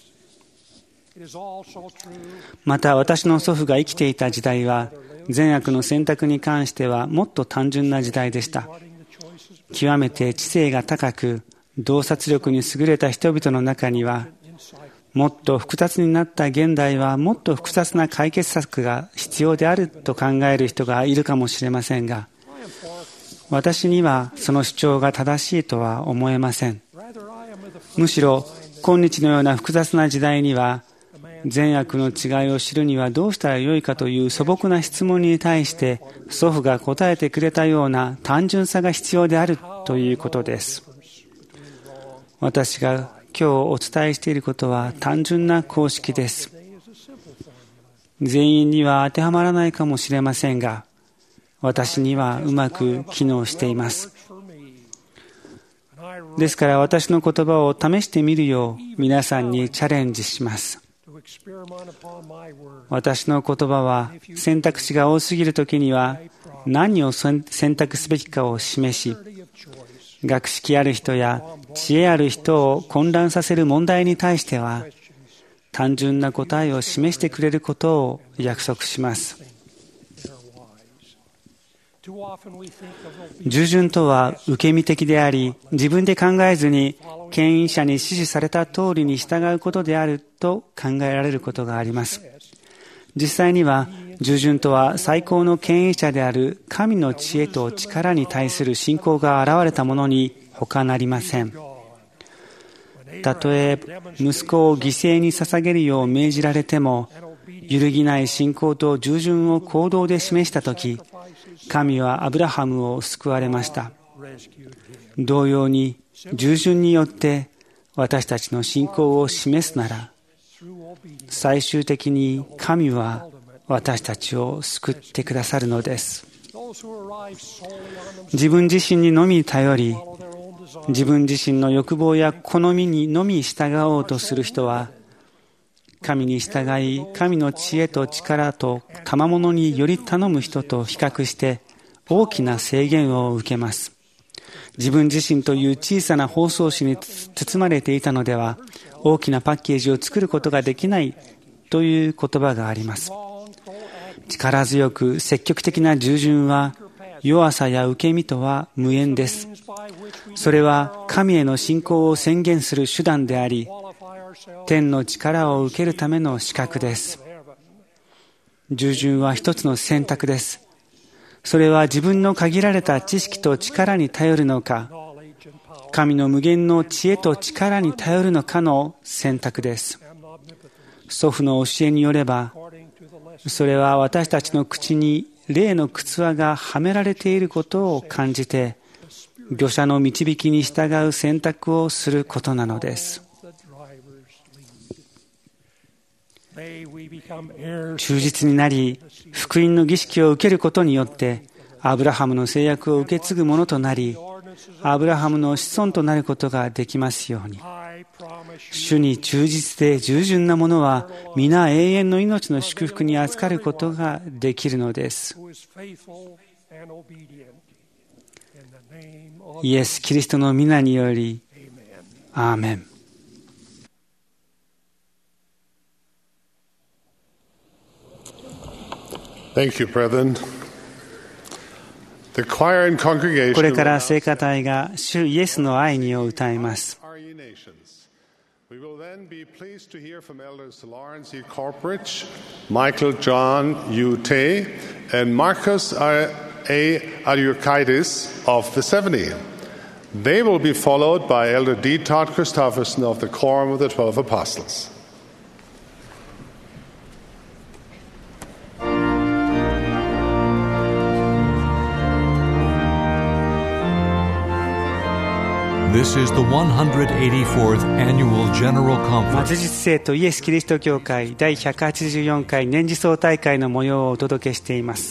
また私の祖父が生きていた時代は、善悪の選択に関してはもっと単純な時代でした。極めて知性が高く、洞察力に優れた人々の中には、もっと複雑になった現代はもっと複雑な解決策が必要であると考える人がいるかもしれませんが、私にはその主張が正しいとは思えません。むしろ今日のような複雑な時代には、善悪の違いを知るにはどうしたらよいかという素朴な質問に対して祖父が答えてくれたような単純さが必要であるということです。私が今日お伝えしていることは単純な公式です。全員には当てはまらないかもしれませんが、私にはうまく機能しています。ですから私の言葉を試してみるよう皆さんにチャレンジします。私の言葉は選択肢が多すぎるときには何を選択すべきかを示し、学識ある人や知恵ある人を混乱させる問題に対しては単純な答えを示してくれることを約束します。従順とは受け身的であり、自分で考えずに牽引者に指示された通りに従うことであると考えられることがあります。実際には従順とは最高の牽引者である神の知恵と力に対する信仰が現れたものに他なりません。たとえ息子を犠牲に捧げるよう命じられても、揺るぎない信仰と従順を行動で示したとき、神はアブラハムを救われました。同様に従順によって私たちの信仰を示すなら、最終的に神は私たちを救ってくださるのです。自分自身にのみ頼り、自分自身の欲望や好みにのみ従おうとする人は、神に従い、神の知恵と力と賜物により頼む人と比較して大きな制限を受けます。自分自身という小さな包装紙に包まれていたのでは、大きなパッケージを作ることができないという言葉があります。力強く積極的な従順は、弱さや受け身とは無縁です。それは神への信仰を宣言する手段であり、天の力を受けるための資格です。従順は一つの選択です。 それは自分の限られた知識と力に頼るのか、神の無限の知恵と力に頼るのかの選択です。祖父の教えによれば、それは私たちの口に霊の靴輪がはめられていることを感じて、御者の導きに従う選択をすることなのです。忠実になり、福音の儀式を受けることによって、アブラハムの制約を受け継ぐものとなり、アブラハムの子孫となることができますように。主に忠実で従順な者は、皆永遠の命の祝福に預かることができるのです。イエス・キリストの皆により、アーメン。 Thank you, brethren. The choir and congregation これから聖歌隊が主イエスの愛にを歌います。 We will then be pleased to hear from Elders Lawrence E. Corporich, Michael John U. Tay, and Marcus A. Ariukaitis of the seventy. They will be followed by Elder D. Todd Christofferson of the Quorum of the Twelve Apostles. This is the one hundred eighty-fourth Annual General Conference. 末日聖とイエス・キリスト教会第ひゃくはちじゅうよんかい年次総大会の模様をお届けしています。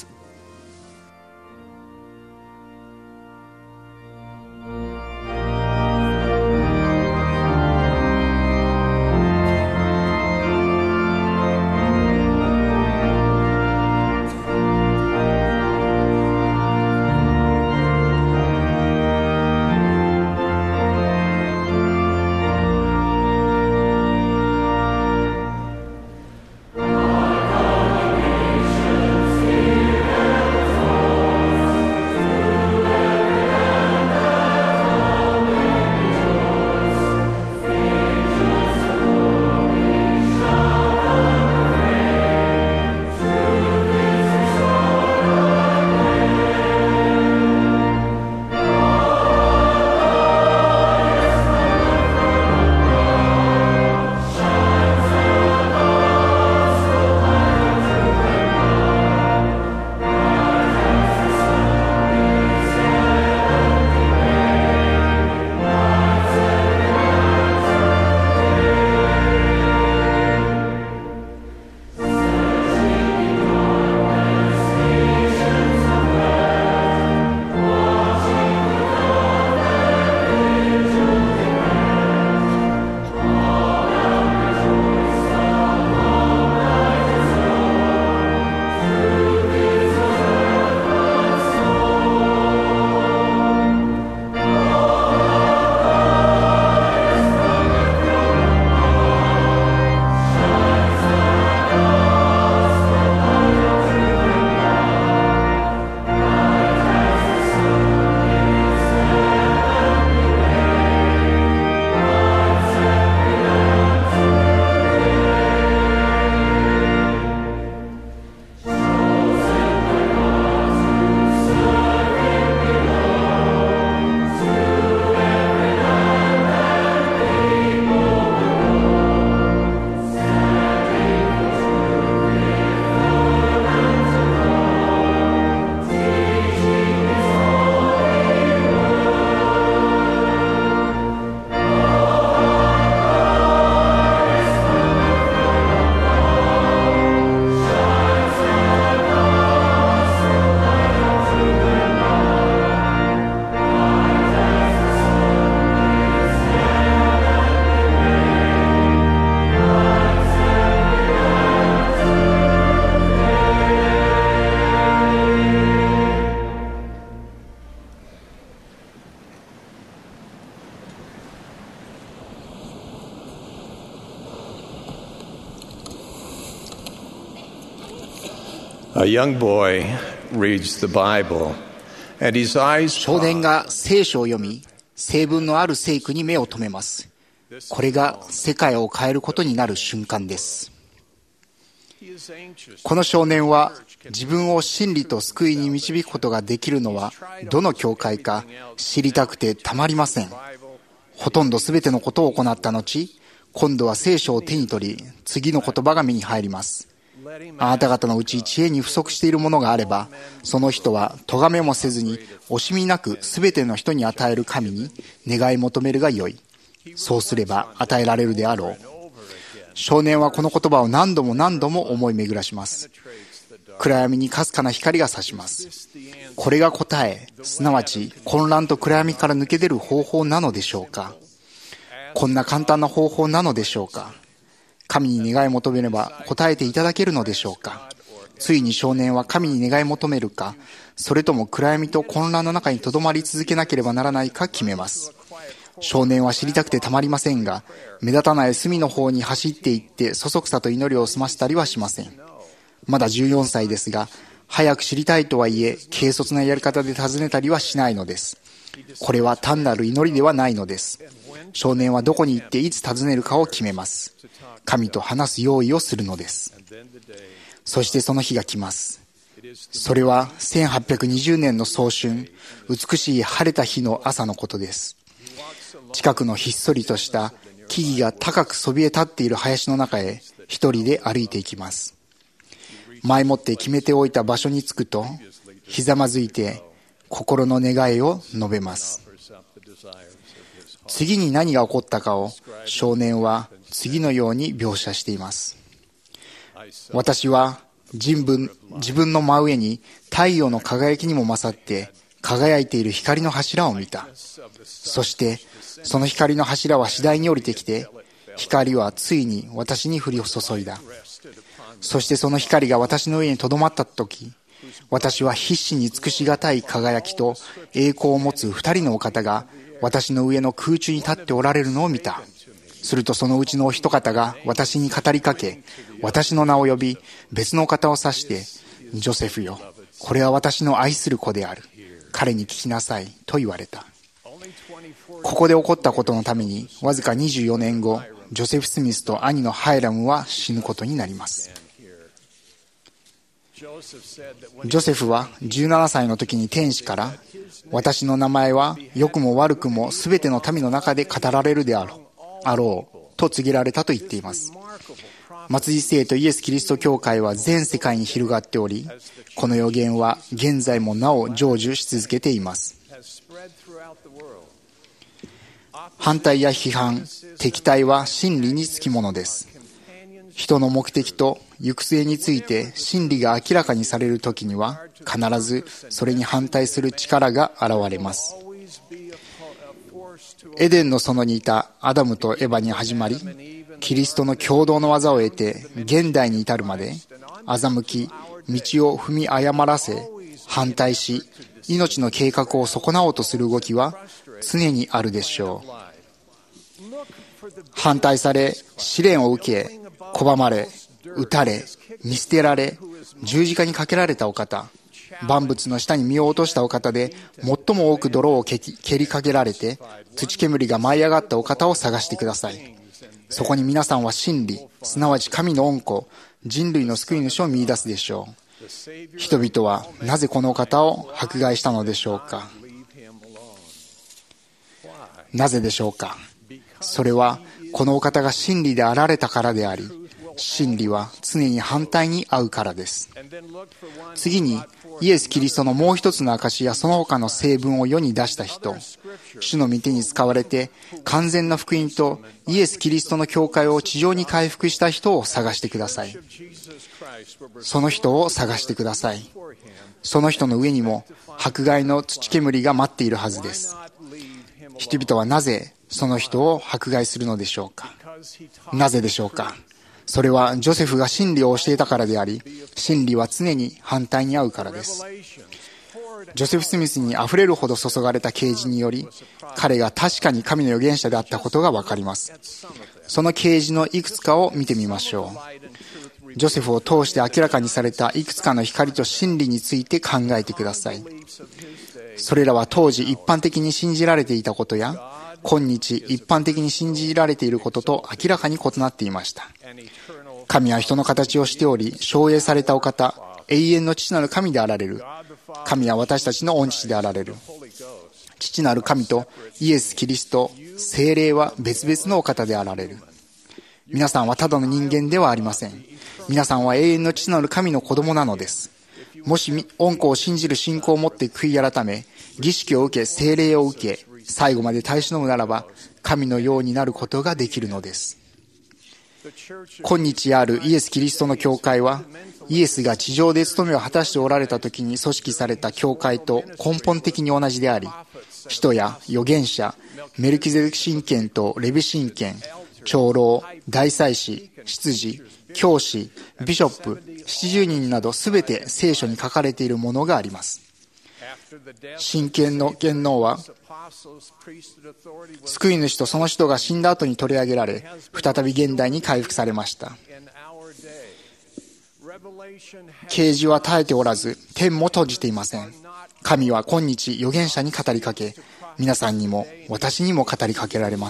A young boy reads the Bible, and his eyes 少年が聖書を読み、成分のある聖句に目を留めます。これが世界を変えることになる瞬間です。 この少年は自分を真理と救いに導くことができるのはどの教会か知りたくてたまりません。ほとんど全てのことを行った後、今度は聖書を手に取り、次の言葉が目に入ります。あなた方のうち知恵に不足しているものがあれば、その人は咎めもせずに惜しみなく全ての人に与える神に願い求めるがよい。そうすれば与えられるであろう。少年はこの言葉を何度も何度も思い巡らします。暗闇にかすかな光が差します。これが答え、すなわち混乱と暗闇から抜け出る方法なのでしょうか。こんな簡単な方法なのでしょうか。神に願い求めれば答えていただけるのでしょうか。ついに少年は神に願い求めるか、それとも暗闇と混乱の中にとどまり続けなければならないか決めます。少年は知りたくてたまりませんが、目立たない隅の方に走っていってそそくさと祈りを済ませたりはしません。まだじゅうよんさいですが、早く知りたいとはいえ軽率なやり方で尋ねたりはしないのです。これは単なる祈りではないのです。少年はどこに行っていつ尋ねるかを決めます。神と話す用意をするのです。そしてその日が来ます。それはせんはっぴゃくにじゅうねんの早春、美しい晴れた日の朝のことです。近くのひっそりとした木々が高くそびえ立っている林の中へ一人で歩いていきます。前もって決めておいた場所に着くと、ひざまずいて心の願いを述べます。次に何が起こったかを少年は次のように描写しています。私は自分、自分の真上に太陽の輝きにも勝って輝いている光の柱を見た。そしてその光の柱は次第に降りてきて、光はついに私に降り注いだ。そしてその光が私の上にとどまったとき、私は必死に尽くしがたい輝きと栄光を持つ二人のお方が私の上の空中に立っておられるのを見た。するとそのうちのお一方が私に語りかけ、私の名を呼び、別の方を指して、ジョセフよ、これは私の愛する子である。彼に聞きなさいと言われた。ここで起こったことのために、わずかにじゅうよねんご、ジョセフ・スミスと兄のハイラムは死ぬことになります。ジョセフはじゅうななさいの時に天使から、私の名前は良くも悪くも全ての民の中で語られるであろう、あろうと告げられたと言っています。末日聖とイエス・キリスト教会は全世界に広がっており、この予言は現在もなお成就し続けています。反対や批判、敵対は真理につきものです。人の目的と行く末について真理が明らかにされるときには、必ずそれに反対する力が現れます。エデンの園にいたアダムとエバに始まり、キリストの共同の技を得て現代に至るまで、欺き、道を踏み誤らせ、反対し、命の計画を損なおうとする動きは常にあるでしょう。反対され、試練を受け、拒まれ、撃たれ、見捨てられ、十字架にかけられたお方、万物の下に身を落としたお方で、最も多く泥を蹴りかけられて、土煙が舞い上がったお方を探してください。そこに皆さんは真理、すなわち神の恩子、人類の救い主を見出すでしょう。人々はなぜこのお方を迫害したのでしょうか。なぜでしょうか。それはこのお方が真理であられたからであり、真理は常に反対に合うからです。次にイエス・キリストのもう一つの証やその他の聖文を世に出した人、主の御手に使われて完全な福音とイエス・キリストの教会を地上に回復した人を探してください。その人を探してください。その人の上にも迫害の土煙が待っているはずです。人々はなぜその人を迫害するのでしょうか。なぜでしょうか。それはジョセフが真理を教えたからであり、真理は常に反対に合うからです。ジョセフ・スミスにあふれるほど注がれた啓示により、彼が確かに神の預言者であったことがわかります。その啓示のいくつかを見てみましょう。ジョセフを通して明らかにされたいくつかの光と真理について考えてください。それらは当時一般的に信じられていたことや、今日一般的に信じられていることと明らかに異なっていました。 神は人の形をしており、照栄されたお方、永遠の父なる神であられる。神は私たちの御父であられる。父なる神とイエス・キリスト、聖霊は別々のお方であられる。皆さんはただの人間ではありません。皆さんは永遠の父なる神の子供なのです。もし御子を信じる信仰を持って悔い改め、儀式を受け、聖霊を受け、最後まで耐え忍ぶならば、神のようになることができるのです。今日あるイエス・キリストの教会は、イエスが地上で務めを果たしておられた時に組織された教会と根本的に同じであり、使徒や預言者、メルキゼデク神権とレビ神権、長老、大祭司、執事、教師、ビショップ、七十人などすべて聖書に書かれているものがあります。神権の権能は、救い主とその人が死んだ後に取り上げられ、再び現代に回復されました。啓示は絶えておらず、天も閉じていません。神は今日預言者に語りかけ、皆さんにも私にも語りかけられます。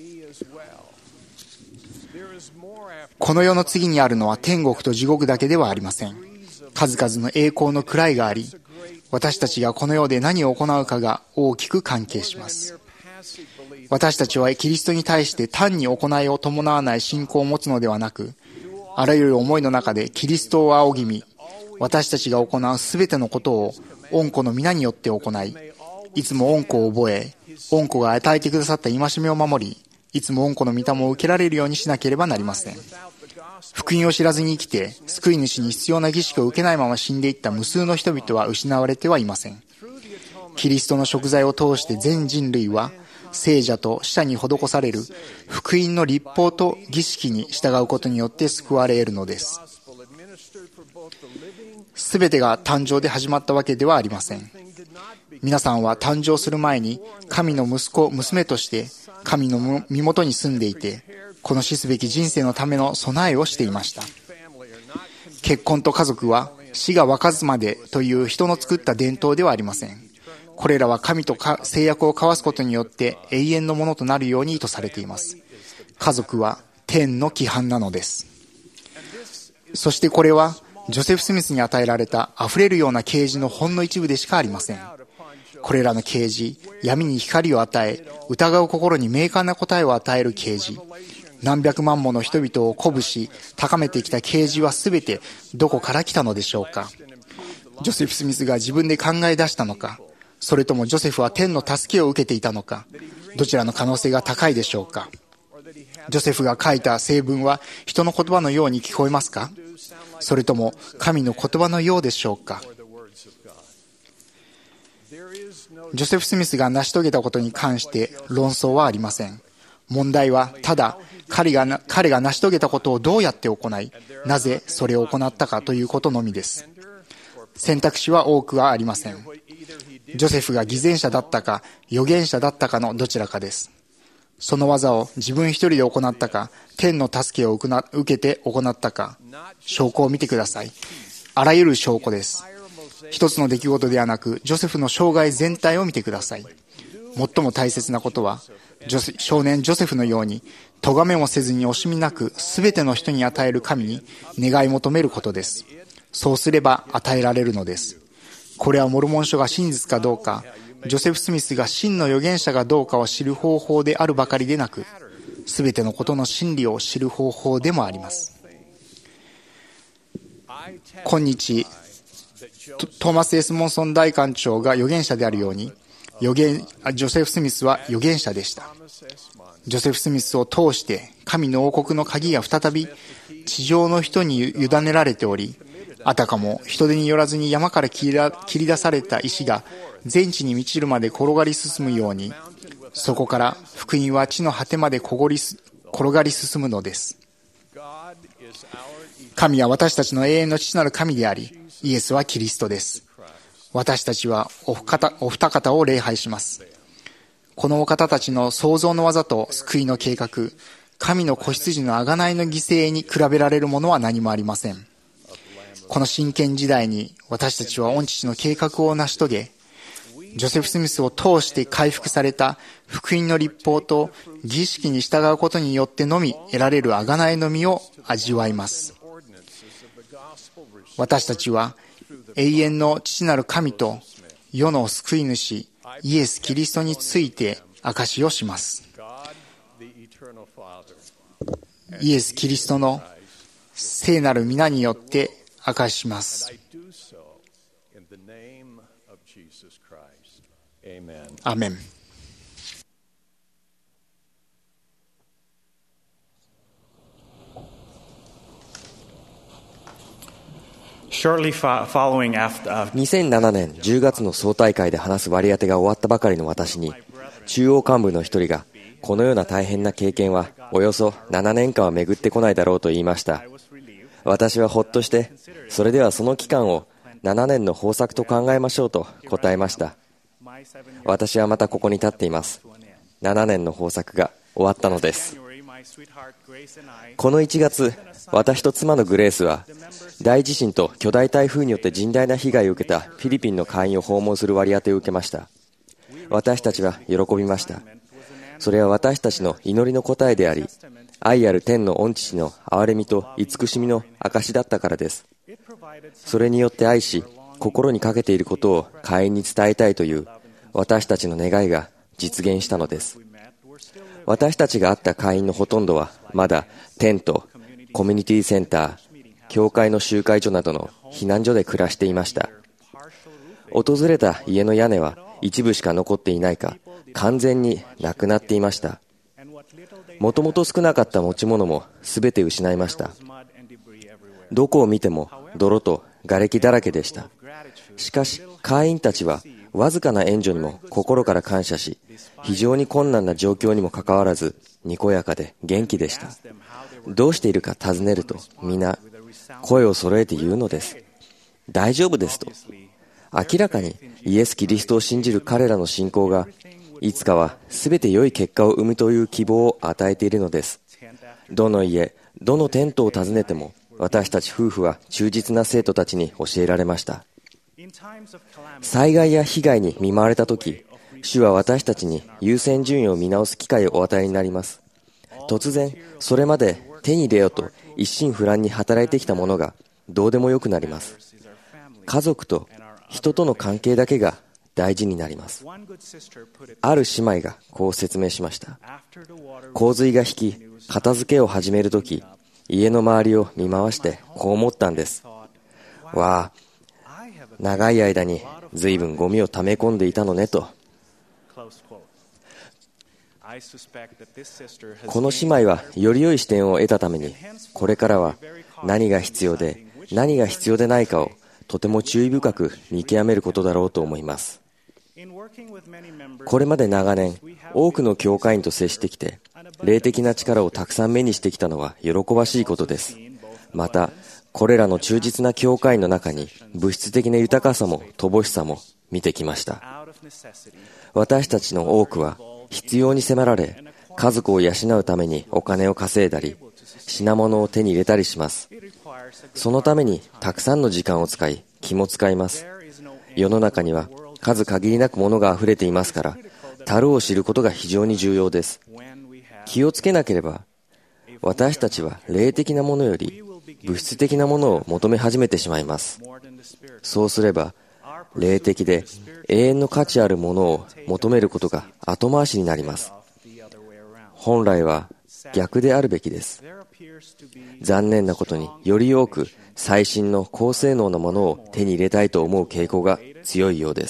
この世の次にあるのは天国と地獄だけではありません。数々の栄光の位があり、私たちがこの世で何を行うかが大きく関係します。私たちはキリストに対して単に行いを伴わない信仰を持つのではなく、あらゆる思いの中でキリストを仰ぎ見、私たちが行うすべてのことを御子の皆によって行い、いつも御子を覚え、御子が与えてくださった戒めを守り、いつも御子の御霊を受けられるようにしなければなりません。福音を知らずに生きて、救い主に必要な儀式を受けないまま死んでいった無数の人々は失われてはいません。キリストの贖罪を通して全人類は、聖者と死者に施される福音の律法と儀式に従うことによって救われ得るのです。すべてが誕生で始まったわけではありません。皆さんは誕生する前に神の息子、娘として神の身元に住んでいて、この死すべき人生のための備えをしていました。結婚と家族は死が分かつまでという人の作った伝統ではありません。これらは神と誓約を交わすことによって永遠のものとなるように意図されています。家族は天の規範なのです。そしてこれはジョセフ・スミスに与えられた溢れるような啓示のほんの一部でしかありません。これらの啓示、闇に光を与え、疑う心に明快な答えを与える啓示、何百万もの人々を鼓舞し高めてきた啓示はすべてどこから来たのでしょうか。ジョセフ・スミスが自分で考え出したのか、それともジョセフは天の助けを受けていたのか、どちらの可能性が高いでしょうか。ジョセフが書いた聖文は人の言葉のように聞こえますか、それとも神の言葉のようでしょうか。ジョセフ・スミスが成し遂げたことに関して論争はありません。問題はただ彼が、彼が成し遂げたことをどうやって行い、なぜそれを行ったかということのみです。選択肢は多くはありません。ジョセフが偽善者だったか預言者だったかのどちらかです。その技を自分一人で行ったか、天の助けを受けて行ったか、証拠を見てください。あらゆる証拠です。一つの出来事ではなく、ジョセフの生涯全体を見てください。最も大切なことは、ジョセ少年ジョセフのように、咎めもせずに惜しみなく、すべての人に与える神に願い求めることです。そうすれば与えられるのです。これはモルモン書が真実かどうか、ジョセフ・スミスが真の預言者かどうかを知る方法であるばかりでなく、すべてのことの真理を知る方法でもあります。今日、トーマス・エスモンソン大官長が預言者であるように、預言ジョセフ・スミスは預言者でした。ジョセフ・スミスを通して神の王国の鍵が再び地上の人に委ねられており、あたかも人手によらずに山から切り切り出された石が全地に満ちるまで転がり進むように、そこから福音は地の果てまで転がり進むのです。神は私たちの永遠の父なる神であり、イエスはキリストです。私たちはお二、お二方を礼拝します。このお方たちの創造の技と救いの計画、神の子羊の贖いの犠牲に比べられるものは何もありません。この真剣時代に私たちは御父の計画を成し遂げ、 ジョセフ・スミスを通して回復された福音の律法と儀式に従うことによってのみ得られる贖いの実を味わいます。私たちは永遠の父なる神と世の救い主イエス・キリストについて証しをします。イエス・キリストの聖なる皆によって証しします。アーメン。 にせんななねんじゅうがつの総大会で話す割り当てが終わったばかりの私に、中央幹部の一人が、このような大変な経験はおよそななねんかんは巡ってこないだろうと言いました。私はほっとして、それではその期間をななねんの豊作と考えましょうと答えました。私はまたここに立っています。ななねんの豊作が終わったのです。このいちがつ、私と妻のグレースは大地震と巨大台風によって甚大な被害を受けたフィリピンの会員を訪問する割り当てを受けました。私たちは喜びました。それは私たちの祈りの答えであり、愛ある天の御父の憐れみと慈しみの証だったからです。それによって愛し、心にかけていることを会員に伝えたいという私たちの願いが実現したのです。私たちが会った会員のほとんどはまだテント、コミュニティセンター、教会の集会所などの避難所で暮らしていました。訪れた家の屋根は一部しか残っていないか、完全になくなっていました。もともと少なかった持ち物もすべて失いました。どこを見ても泥と瓦礫だらけでした。しかし会員たちはわずかな援助にも心から感謝し、非常に困難な状況にもかかわらずにこやかで元気でした。どうしているか尋ねると、皆声を揃えて言うのです。大丈夫ですと。明らかにイエス・キリストを信じる彼らの信仰がいつかは全て良い結果を生むという希望を与えているのです。どの家、どのテントを訪ねても、私たち夫婦は忠実な生徒たちに教えられました。災害や被害に見舞われたとき、主は私たちに優先順位を見直す機会をお与えになります。突然、それまで手に入れようと一心不乱に働いてきたものがどうでもよくなります。家族と人との関係だけが大事になります。ある姉妹がこう説明しました。洪水が引き、片付けを始めるとき、家の周りを見回してこう思ったんです。わあ、長い間に随分ゴミを溜め込んでいたのねと。この姉妹はより良い視点を得たために、これからは何が必要で何が必要でないかをとても注意深く見極めることだろうと思います。これまで長年多くの教会員と接してきて、霊的な力をたくさん目にしてきたのは喜ばしいことです。またこれらの忠実な教会員の中に物質的な豊かさも乏しさも見てきました。私たちの多くは必要に迫られ、家族を養うためにお金を稼いだり、品物を手に入れたりします。そのためにたくさんの時間を使い、気も使います。世の中には数限りなく物が溢れていますから、足るを知ることが非常に重要です。気をつけなければ、私たちは霊的なものより物質的なものを求め始めてしまいます。そうすれば、霊的で永遠の価値あるものを求めることが後回しになります。本来は逆であるべきです。残念なことにより多く最新の高性能なものを手に入れたいと思う傾向が強いようです。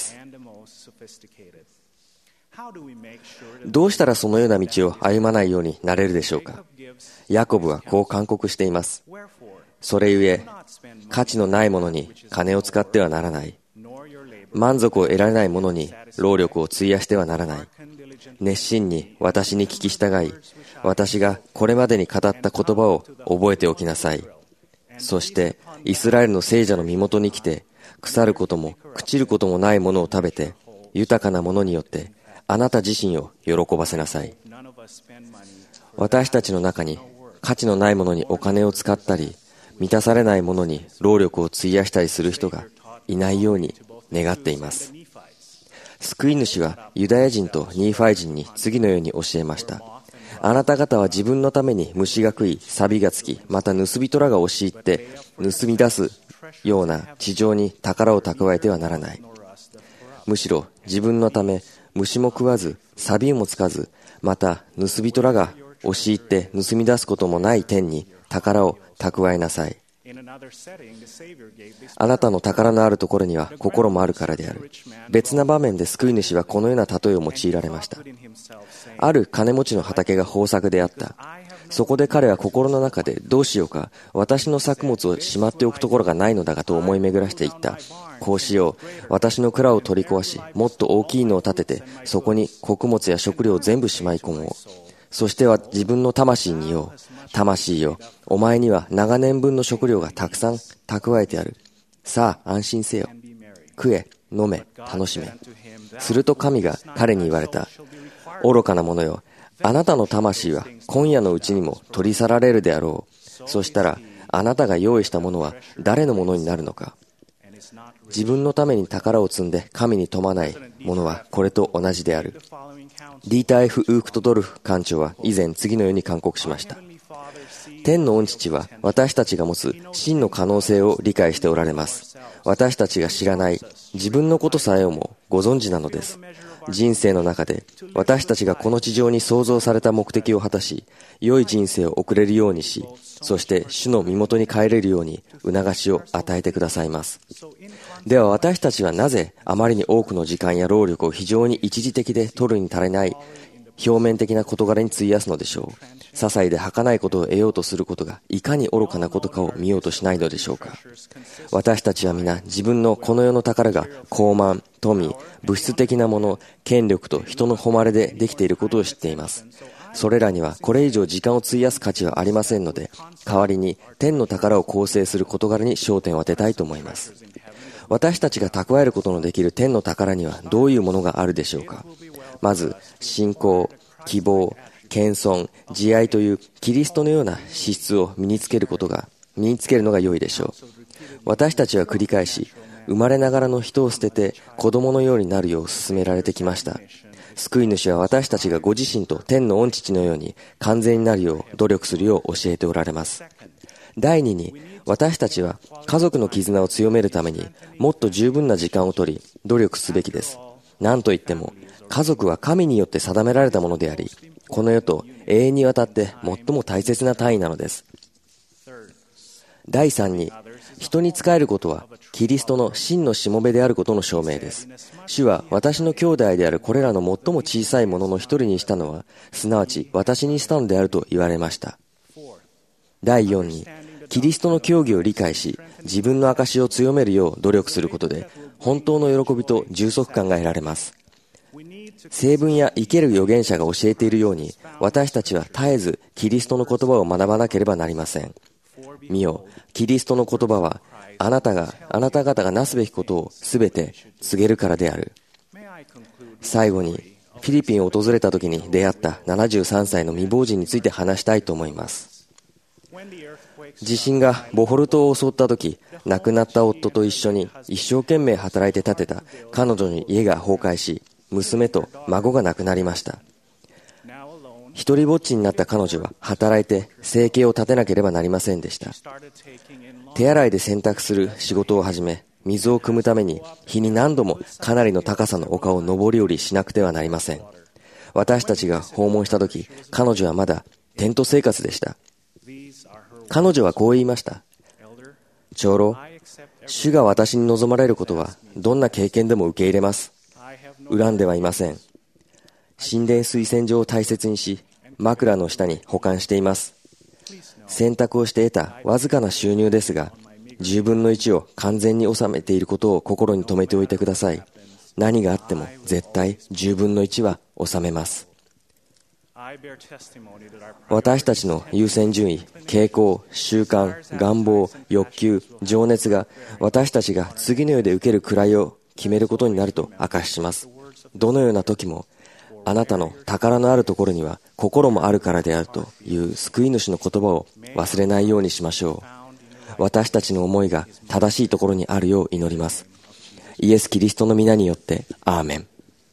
どうしたらそのような道を歩まないようになれるでしょうか。ヤコブはこう勧告しています。それゆえ価値のないものに金を使ってはならない。満足を得られないものに労力を費やしてはならない。熱心に私に聞き従い、私がこれまでに語った言葉を覚えておきなさい。そしてイスラエルの聖者の身元に来て、腐ることも朽ちることもないものを食べて、豊かなものによってあなた自身を喜ばせなさい。私たちの中に価値のないものにお金を使ったり、満たされないものに労力を費やしたりする人がいないように願っています。 救い主はユダヤ人とニーファイ人に次のように教えました。あなた方は自分のために虫が食い、錆がつき、また盗人らが押し入って盗み出すような地上に宝を蓄えてはならない。むしろ自分のため虫も食わず、錆もつかず、また盗人らが押し入って盗み出すこともない天に宝を蓄えなさい。あなたの宝のあるところには心もあるからである。別な場面で救い主はこのような例えを用いられました。ある金持ちの畑が豊作であった。そこで彼は心の中でどうしようか、私の作物をしまっておくところがないのだがと思い巡らしていった。こうしよう。私の蔵を取り壊し、もっと大きいのを建てて、そこに穀物や食料を全部しまい込もう。そしては自分の魂に言おう。魂よ、お前には長年分の食料がたくさん蓄えてある。さあ安心せよ。食え、飲め、楽しめ。すると神が彼に言われた。愚かな者よ、あなたの魂は今夜のうちにも取り去られるであろう。そしたらあなたが用意したものは誰のものになるのか。自分のために宝を積んで神に富まないものはこれと同じである。ディーター・エフ・ウークトドルフ館長は以前次のように勧告しました。天の御父は私たちが持つ真の可能性を理解しておられます。私たちが知らない自分のことさえもご存知なのです。人生の中で私たちがこの地上に創造された目的を果たし、良い人生を送れるようにし、そして主の身元に帰れるように促しを与えてくださいます。では私たちはなぜあまりに多くの時間や労力を非常に一時的で取るに足りない表面的な事柄に費やすのでしょう。些細で儚いことを得ようとすることがいかに愚かなことかを見ようとしないのでしょうか。私たちは皆自分のこの世の宝が高慢、富、物質的なもの、権力と人の誉れでできていることを知っています。それらにはこれ以上時間を費やす価値はありませんので、代わりに天の宝を構成する事柄に焦点を当てたいと思います。私たちが蓄えることのできる天の宝にはどういうものがあるでしょうか。まず信仰、希望、謙遜、慈愛というキリストのような資質を身につけることが身につけるのが良いでしょう。私たちは繰り返し生まれながらの人を捨てて子供のようになるよう勧められてきました。救い主は私たちがご自身と天の御父のように完全になるよう努力するよう教えておられます。第二に、私たちは家族の絆を強めるためにもっと十分な時間を取り努力すべきです。何といっても家族は神によって定められたものであり、この世と永遠にわたって最も大切な単位なのです。第三に、人に仕えることはキリストの真のしもべであることの証明です。主は私の兄弟であるこれらの最も小さいものの一人にしたのは、すなわち私にしたのであると言われました。第四に、キリストの教義を理解し、自分の証を強めるよう努力することで、本当の喜びと充足感が得られます。聖文や生ける預言者が教えているように、私たちは絶えずキリストの言葉を学ばなければなりません。見よ、キリストの言葉は、あなたが、あなた方がなすべきことをすべて告げるからである。最後に、フィリピンを訪れた時に出会ったななじゅうさんさいの未亡人について話したいと思います。地震がボホル島を襲った時、亡くなった夫と一緒に一生懸命働いて建てた彼女に家が崩壊し、娘と孫が亡くなりました。一人ぼっちになった彼女は働いて生計を立てなければなりませんでした。手洗いで洗濯する仕事を始め、水を汲むために日に何度もかなりの高さの丘を上り下りしなくてはなりません。私たちが訪問した時、彼女はまだテント生活でした。彼女はこう言いました。長老、主が私に望まれることはどんな経験でも受け入れます。恨んではいません。神殿水洗場を大切にし、枕の下に保管しています。洗濯をして得たわずかな収入ですが、じゅうぶんのいちを完全に収めていることを心に留めておいてください。何があっても絶対じゅうぶんのいちは収めます。私たちの優先順位、傾向、習慣、願望、欲求、情熱が私たちが次の世で受ける位を決めることになると証しします。どのような時もあなたの宝のあるところには心もあるからであるという救い主の言葉を忘れないようにしましょう。私たちの思いが正しいところにあるよう祈ります。イエス・キリストの皆によってアーメン。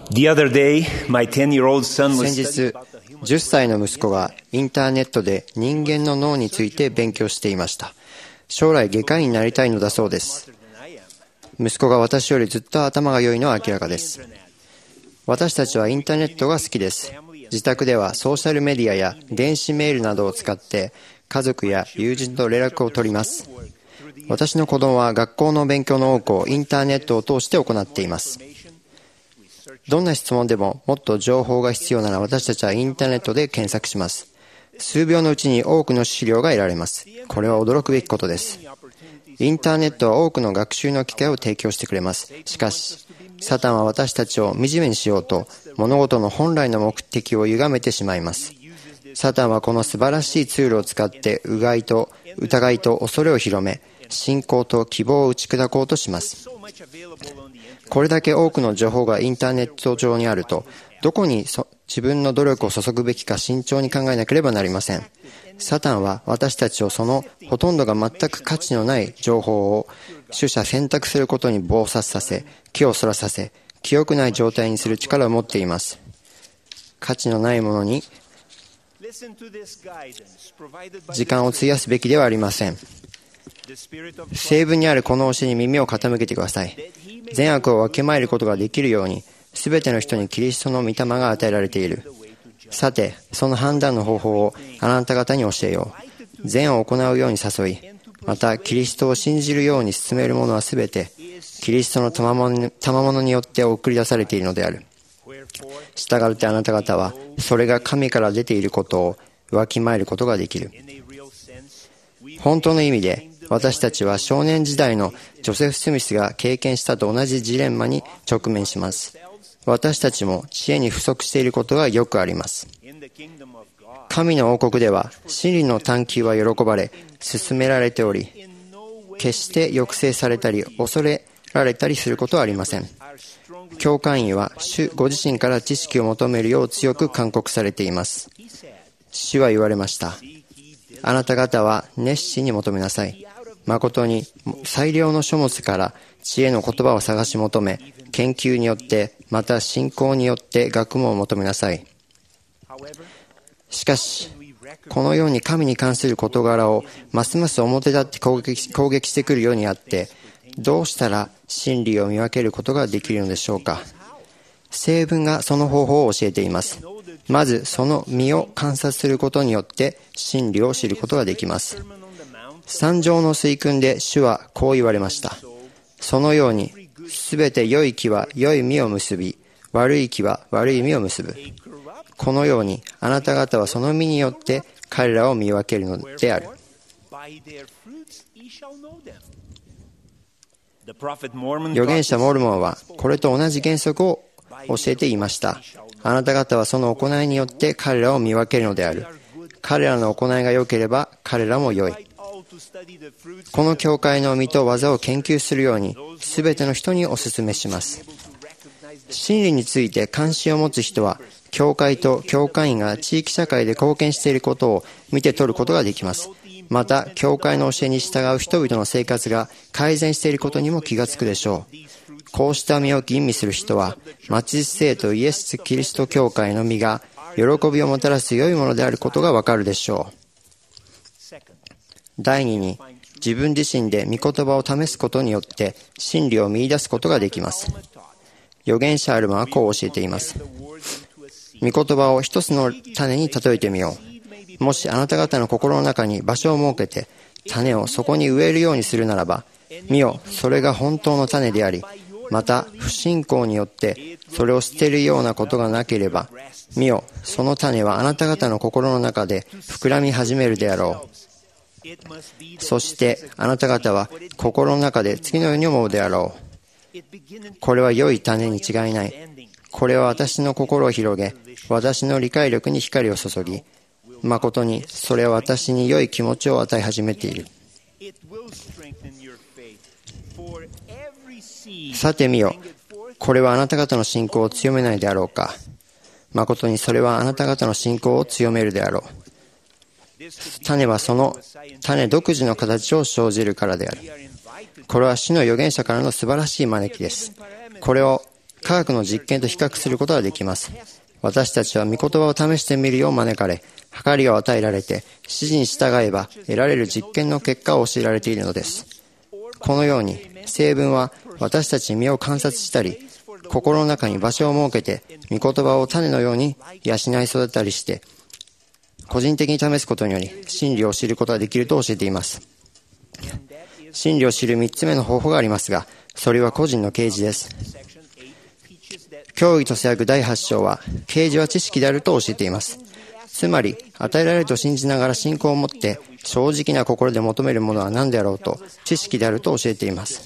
The other day, my ten-year-old son was 先日、じゅっさいの息子がインターネットで人間の脳について勉強していました。将来外科医になりたいのだそうです。息子が私よりずっと頭が良いのは明らかです。私たちはインターネットが好きです。自宅ではソーシャルメディアや電子メールなどを使って家族や友人と連絡を取ります。私の子供は学校の勉強の多くをインターネットを通して行っています。どんな質問でももっと情報が必要なら私たちはインターネットで検索します。数秒のうちに多くの資料が得られます。これは驚くべきことです。インターネットは多くの学習の機会を提供してくれます。しかし、サタンは私たちを惨めにしようと物事の本来の目的を歪めてしまいます。サタンはこの素晴らしいツールを使ってうがいと疑いと恐れを広め、信仰と希望を打ち砕こうとします。これだけ多くの情報がインターネット上にあると、どこに自分の努力を注ぐべきか慎重に考えなければなりません。サタンは私たちをそのほとんどが全く価値のない情報を取捨選択することに忙殺させ、気をそらさせ、清くない状態にする力を持っています。価値のないものに時間を費やすべきではありません。聖文にあるこの教えに耳を傾けてください。善悪を分けまえることができるように、すべての人にキリストの御霊が与えられている。さて、その判断の方法をあなた方に教えよう。善を行うように誘い、またキリストを信じるように進める者はすべて、キリストの賜物によって送り出されているのである。したがってあなた方は、それが神から出ていることをわきまえることができる。本当の意味で、私たちは少年時代のジョセフ・スミスが経験したと同じジレンマに直面します。私たちも知恵に不足していることがよくあります。神の王国では真理の探求は喜ばれ、進められており、決して抑制されたり恐れられたりすることはありません。教会員は主ご自身から知識を求めるよう強く勧告されています。主は言われました。あなた方は熱心に求めなさい。誠に最良の書物から知恵の言葉を探し求め、研究によってまた信仰によって学問を求めなさい。しかしこのように神に関する事柄をますます表立って攻撃、攻撃してくるようにあって、どうしたら真理を見分けることができるのでしょうか。聖文がその方法を教えています。まずその身を観察することによって真理を知ることができます。山上の水訓で主はこう言われました。そのようにすべて良い木は良い実を結び、悪い木は悪い実を結ぶ。このようにあなた方はその実によって彼らを見分けるのである。預言者モルモンはこれと同じ原則を教えていました。あなた方はその行いによって彼らを見分けるのである。彼らの行いが良ければ彼らも良い。この教会の実と技を研究するようにすべての人にお勧めします。真理について関心を持つ人は教会と教会員が地域社会で貢献していることを見て取ることができます。また教会の教えに従う人々の生活が改善していることにも気がつくでしょう。こうした実を吟味する人は町生とイエス・キリスト教会の実が喜びをもたらす良いものであることがわかるでしょう。第二に、自分自身で御言葉を試すことによって真理を見出すことができます。預言者アルマはこう教えています。御言葉を一つの種に例えてみよう。もしあなた方の心の中に場所を設けて種をそこに植えるようにするならば、見よ、それが本当の種であり、また不信仰によってそれを捨てるようなことがなければ、見よ、その種はあなた方の心の中で膨らみ始めるであろう。そしてあなた方は心の中で次のように思うであろう。これは良い種に違いない。これは私の心を広げ、私の理解力に光を注ぎ、誠にそれは私に良い気持ちを与え始めている。さて見よ、これはあなた方の信仰を強めないであろうか。誠にそれはあなた方の信仰を強めるであろう。種はその種独自の形を生じるからである。これは主の預言者からの素晴らしい招きです。これを科学の実験と比較することができます。私たちは御言葉を試してみるよう招かれ、計りを与えられて、指示に従えば得られる実験の結果を教えられているのです。このように、聖文は私たちに身を観察したり、心の中に場所を設けて、御言葉を種のように養い育てたりして、個人的に試すことにより、真理を知ることができると教えています。真理を知る三つ目の方法がありますが、それは個人の啓示です。教義と制約だいはち章は、啓示は知識であると教えています。つまり、与えられると信じながら信仰を持って、正直な心で求めるものは何であろうと、知識であると教えています。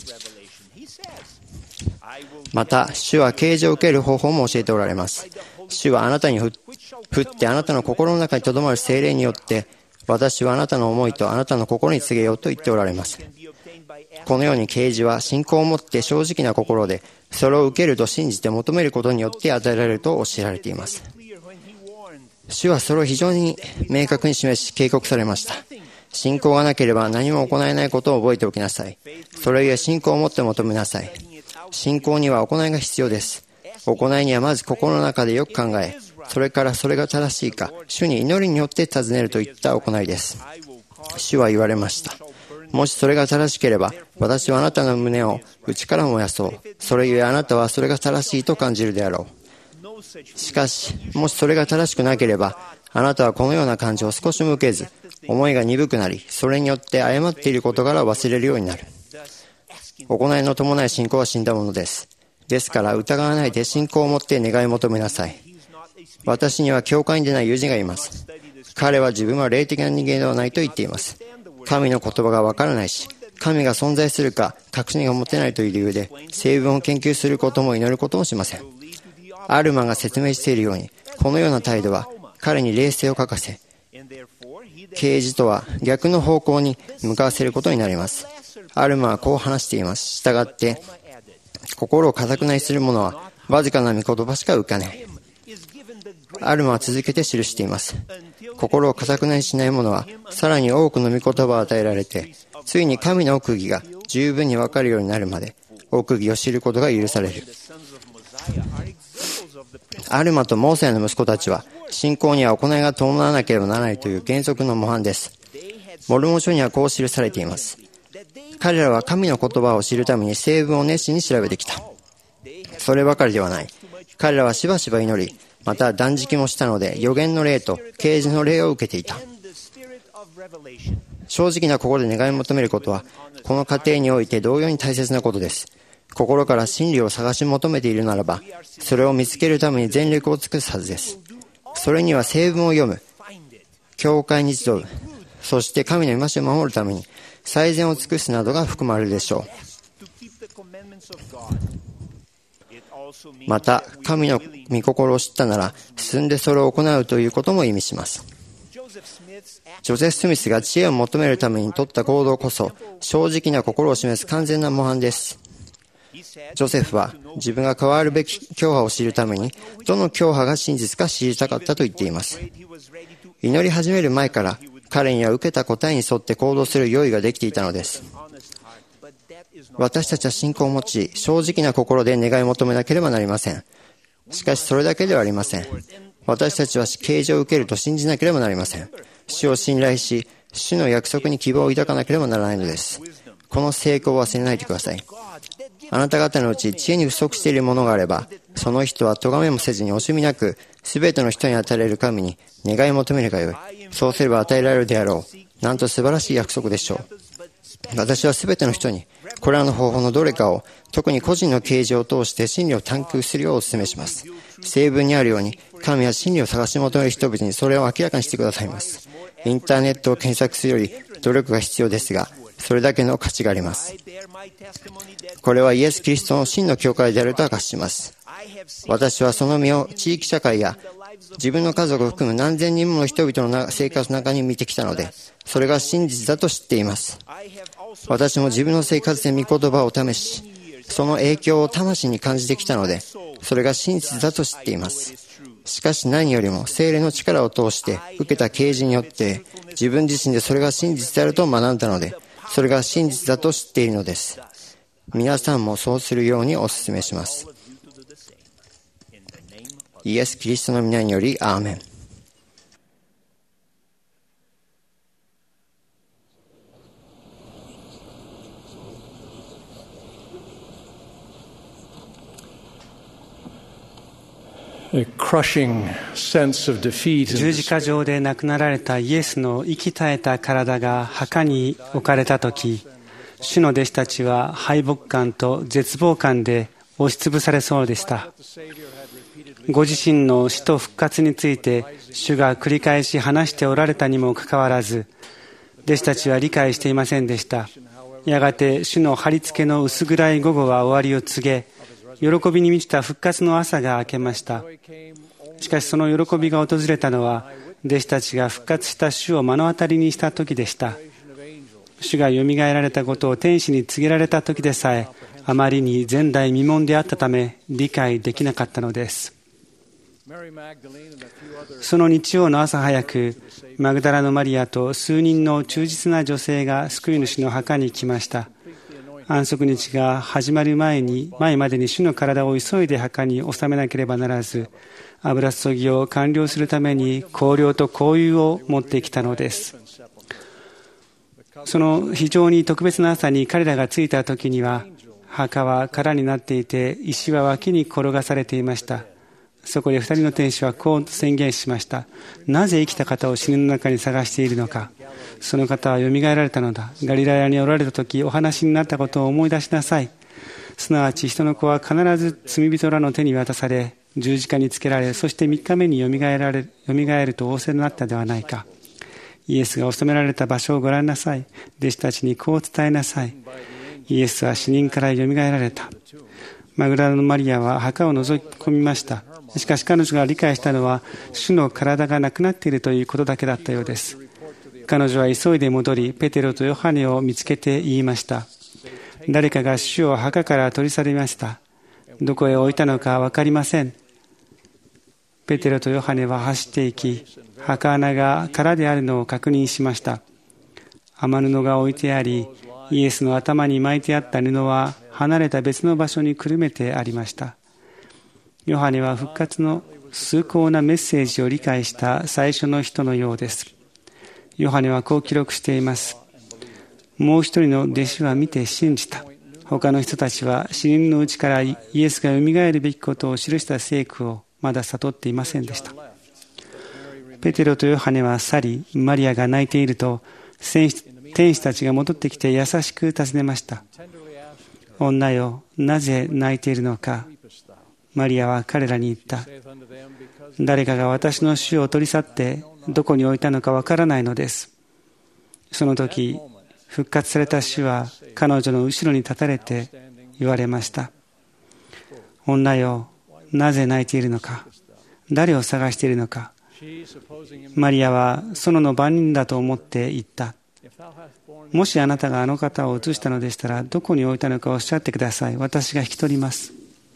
また、主は啓示を受ける方法も教えておられます。主はあなたに降ってあなたの心の中に留まる聖霊によって、私はあなたの思いとあなたの心に告げようと言っておられます。このように啓示は信仰を持って正直な心で、それを受けると信じて求めることによって与えられると教えられています。主はそれを非常に明確に示し警告されました。信仰がなければ何も行えないことを覚えておきなさい。それゆえ信仰を持って求めなさい。信仰には行いが必要です。行いにはまず心の中でよく考え、それからそれが正しいか、主に祈りによって尋ねるといった行いです。主は言われました。もしそれが正しければ、私はあなたの胸を内から燃やそう。それゆえあなたはそれが正しいと感じるであろう。しかし、もしそれが正しくなければ、あなたはこのような感情を少しも受けず、思いが鈍くなり、それによって誤っている事柄を忘れるようになる。行いの伴い信仰は死んだものです。ですから疑わないで信仰を持って願い求めなさい。私には教会に出ない友人がいます。彼は自分は霊的な人間ではないと言っています。神の言葉がわからないし、神が存在するか確信が持てないという理由で、聖文を研究することも祈ることもしません。アルマが説明しているように、このような態度は彼に冷静を欠かせ、啓示とは逆の方向に向かわせることになります。アルマはこう話しています。したがって、心を固くなりする者はわずかな御言葉しか浮かない。アルマは続けて記しています。心を固くなりしない者はさらに多くの御言葉を与えられて、ついに神の奥義が十分に分かるようになるまで奥義を知ることが許される。アルマとモーセの息子たちは信仰には行いが伴わなければならないという原則の模範です。モルモン書にはこう記されています。彼らは神の言葉を知るために聖文を熱心に調べてきた。そればかりではない。彼らはしばしば祈り、また断食もしたので預言の霊と啓示の霊を受けていた。正直な心で願い求めることはこの過程において同様に大切なことです。心から真理を探し求めているならば、それを見つけるために全力を尽くすはずです。それには聖文を読む、教会に集う、そして神の戒めを守るために最善を尽くすなどが含まれるでしょう。また、神の御心を知ったなら進んでそれを行うということも意味します。ジョゼフ・スミスが知恵を求めるために取った行動こそ正直な心を示す完全な模範です。ジョセフは自分が変わるべき教派を知るためにどの教派が真実か知りたかったと言っています。祈り始める前から彼には受けた答えに沿って行動する用意ができていたのです。私たちは信仰を持ち正直な心で願い求めなければなりません。しかしそれだけではありません。私たちは啓示を受けると信じなければなりません。主を信頼し、主の約束に希望を抱かなければならないのです。この成功を忘れないでください。あなた方のうち知恵に不足しているものがあれば、その人は咎めもせずに惜しみなく、すべての人に与えられる神に願い求めるがよい。そうすれば与えられるであろう。なんと素晴らしい約束でしょう。私はすべての人に、これらの方法のどれかを、特に個人の啓示を通して真理を探求するようお勧めします。聖文にあるように、神は真理を探し求める人々にそれを明らかにしてくださいます。インターネットを検索するより努力が必要ですが、それだけの価値があります。これはイエス・キリストの真の教会であると明かします。私はその身を地域社会や自分の家族を含む何千人もの人々の生活の中に見てきたので、それが真実だと知っています。私も自分の生活で御言葉を試し、その影響を魂に感じてきたので、それが真実だと知っています。しかし何よりも聖霊の力を通して受けた啓示によって自分自身でそれが真実であると学んだので、それが真実だと知っているのです。皆さんもそうするようにお勧めします。 イエス・キリストの皆によりアーメン。 十字架上で亡くなられたイエスの息絶えた体が墓に置かれたとき、主の弟子たちは敗北感と絶望感で押しつぶされそうでした。ご自身の死と復活について主が繰り返し話しておられたにもかかわらず、弟子たちは理解していませんでした。やがて主の貼り付けの薄暗い午後は終わりを告げ、喜びに満ちた復活の朝が明けました。しかしその喜びが訪れたのは、弟子たちが復活した主を目の当たりにした時でした。主がよみがえられたことを天使に告げられた時でさえ、あまりに前代未聞であったため理解できなかったのです。その日曜の朝早く、マグダラのマリアと数人の忠実な女性が救い主の墓に来ました。安息日が始まる前に前までに主の体を急いで墓に納めなければならず、油注ぎを完了するために香料と香油を持ってきたのです。その非常に特別な朝に彼らが着いた時には、墓は空になっていて、石は脇に転がされていました。そこで二人の天使はこう宣言しました。なぜ生きた方を死人の中に探しているのか。その方はよみがえられたのだ。ガリラヤにおられた時お話になったことを思い出しなさい。すなわち人の子は必ず罪人らの手に渡され、十字架につけられ、そして三日目によみがえられ、よみがえると仰せになったではないか。イエスが納められた場所をご覧なさい。弟子たちにこう伝えなさい。イエスは死人からよみがえられた。マグダラのマリアは墓を覗き込みました。しかし彼女が理解したのは、主の体がなくなっているということだけだったようです。彼女は急いで戻り、ペテロとヨハネを見つけて言いました。誰かが主を墓から取り去りました。どこへ置いたのか分かりません。ペテロとヨハネは走っていき、墓穴が空であるのを確認しました。雨布が置いてあり、イエスの頭に巻いてあった布は離れた別の場所にくるめてありました。ヨハネは復活の崇高なメッセージを理解した最初の人のようです。ヨハネはこう記録しています。もう一人の弟子は見て信じた。他の人たちは死人のうちからイエスがよみがえるべきことを記した聖句をまだ悟っていませんでした。ペテロとヨハネは去り、マリアが泣いていると、天使たちが戻ってきて優しく尋ねました。女よ、なぜ泣いているのか。マリアは彼らに言った。誰かが私の主を取り去ってどこに置いたのかわからないのです。その時、復活された主は彼女の後ろに立たれて言われました。女よ、なぜ泣いているのか。誰を探しているのか。マリアは園の番人だと思って言った。もしあなたがあの方を移したのでしたら、どこに置いたのかおっしゃってください。私が引き取ります。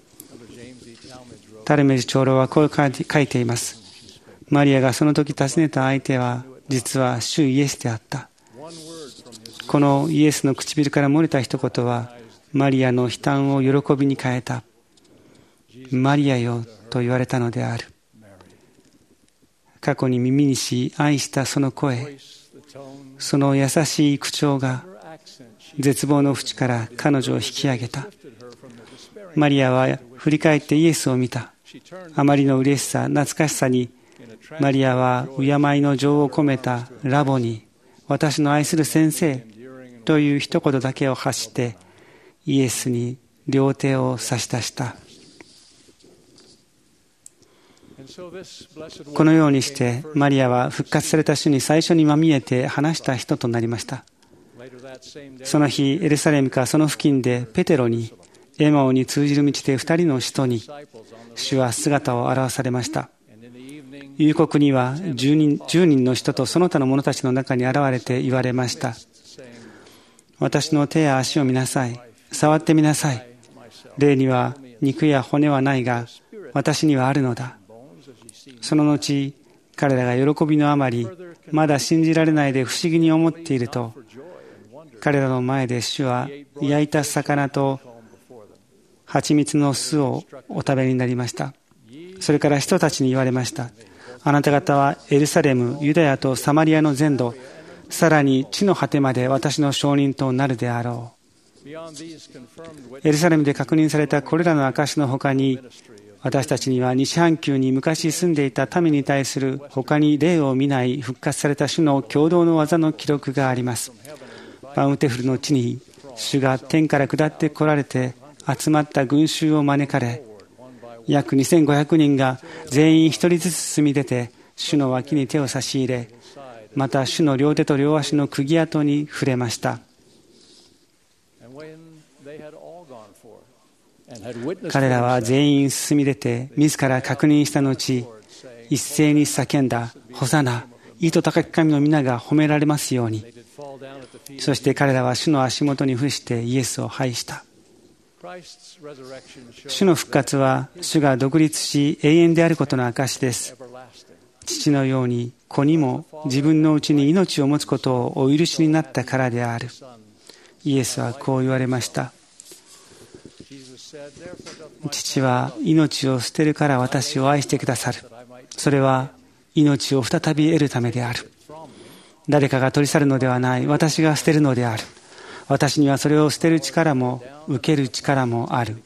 タルメジ長老はこう書いています。マリアがその時尋ねた相手は、実は主イエスであった。このイエスの唇から漏れた一言は、マリアの悲嘆を喜びに変えた。マリアよと言われたのである。過去に耳にし愛したその声、その優しい口調が絶望の淵から彼女を引き上げた。マリアは振り返ってイエスを見た。あまりの嬉しさ、懐かしさに、マリアは敬いの情を込めたラボに、私の愛する先生という一言だけを発して、イエスに両手を差し出した。このようにしてマリアは復活された主に最初にまみえて話した人となりました。その日エルサレムかその付近でペテロに、エマオに通じる道で二人の使徒に主は姿を現されました。夕刻には十人、十人の人とその他の者たちの中に現れて言われました。私の手や足を見なさい。触ってみなさい。霊には肉や骨はないが、私にはあるのだ。その後、彼らが喜びのあまり、まだ信じられないで不思議に思っていると、彼らの前で主は焼いた魚と蜂蜜の巣をお食べになりました。 それから人たちに言われました。あなた方はエルサレム、ユダヤとサマリアの全土、さらに地の果てまで私の証人となるであろう。エルサレムで確認されたこれらの証の他に、私たちには西半球に昔住んでいた民に対する他に例を見ない復活された主の共同の技の記録があります。バウンテフルの地に主が天から下って来られて集まった群衆を招かれ、約にせんごひゃくにんが全員一人ずつ進み出て主の脇に手を差し入れ、また主の両手と両足の釘跡に触れました。彼らは全員進み出て自ら確認した後、一斉に叫んだ。ホサナ、意図高き神の皆が褒められますように。そして彼らは主の足元に伏してイエスを拝した。主の復活は主が独立し永遠であることの証です。父のように子にも自分のうちに命を持つことをお許しになったからである。イエスはこう言われました。父は命を捨てるから私を愛してくださる。それは命を再び得るためである。誰かが取り去るのではない。私が捨てるのである。私にはそれを捨てる力も受ける力もある。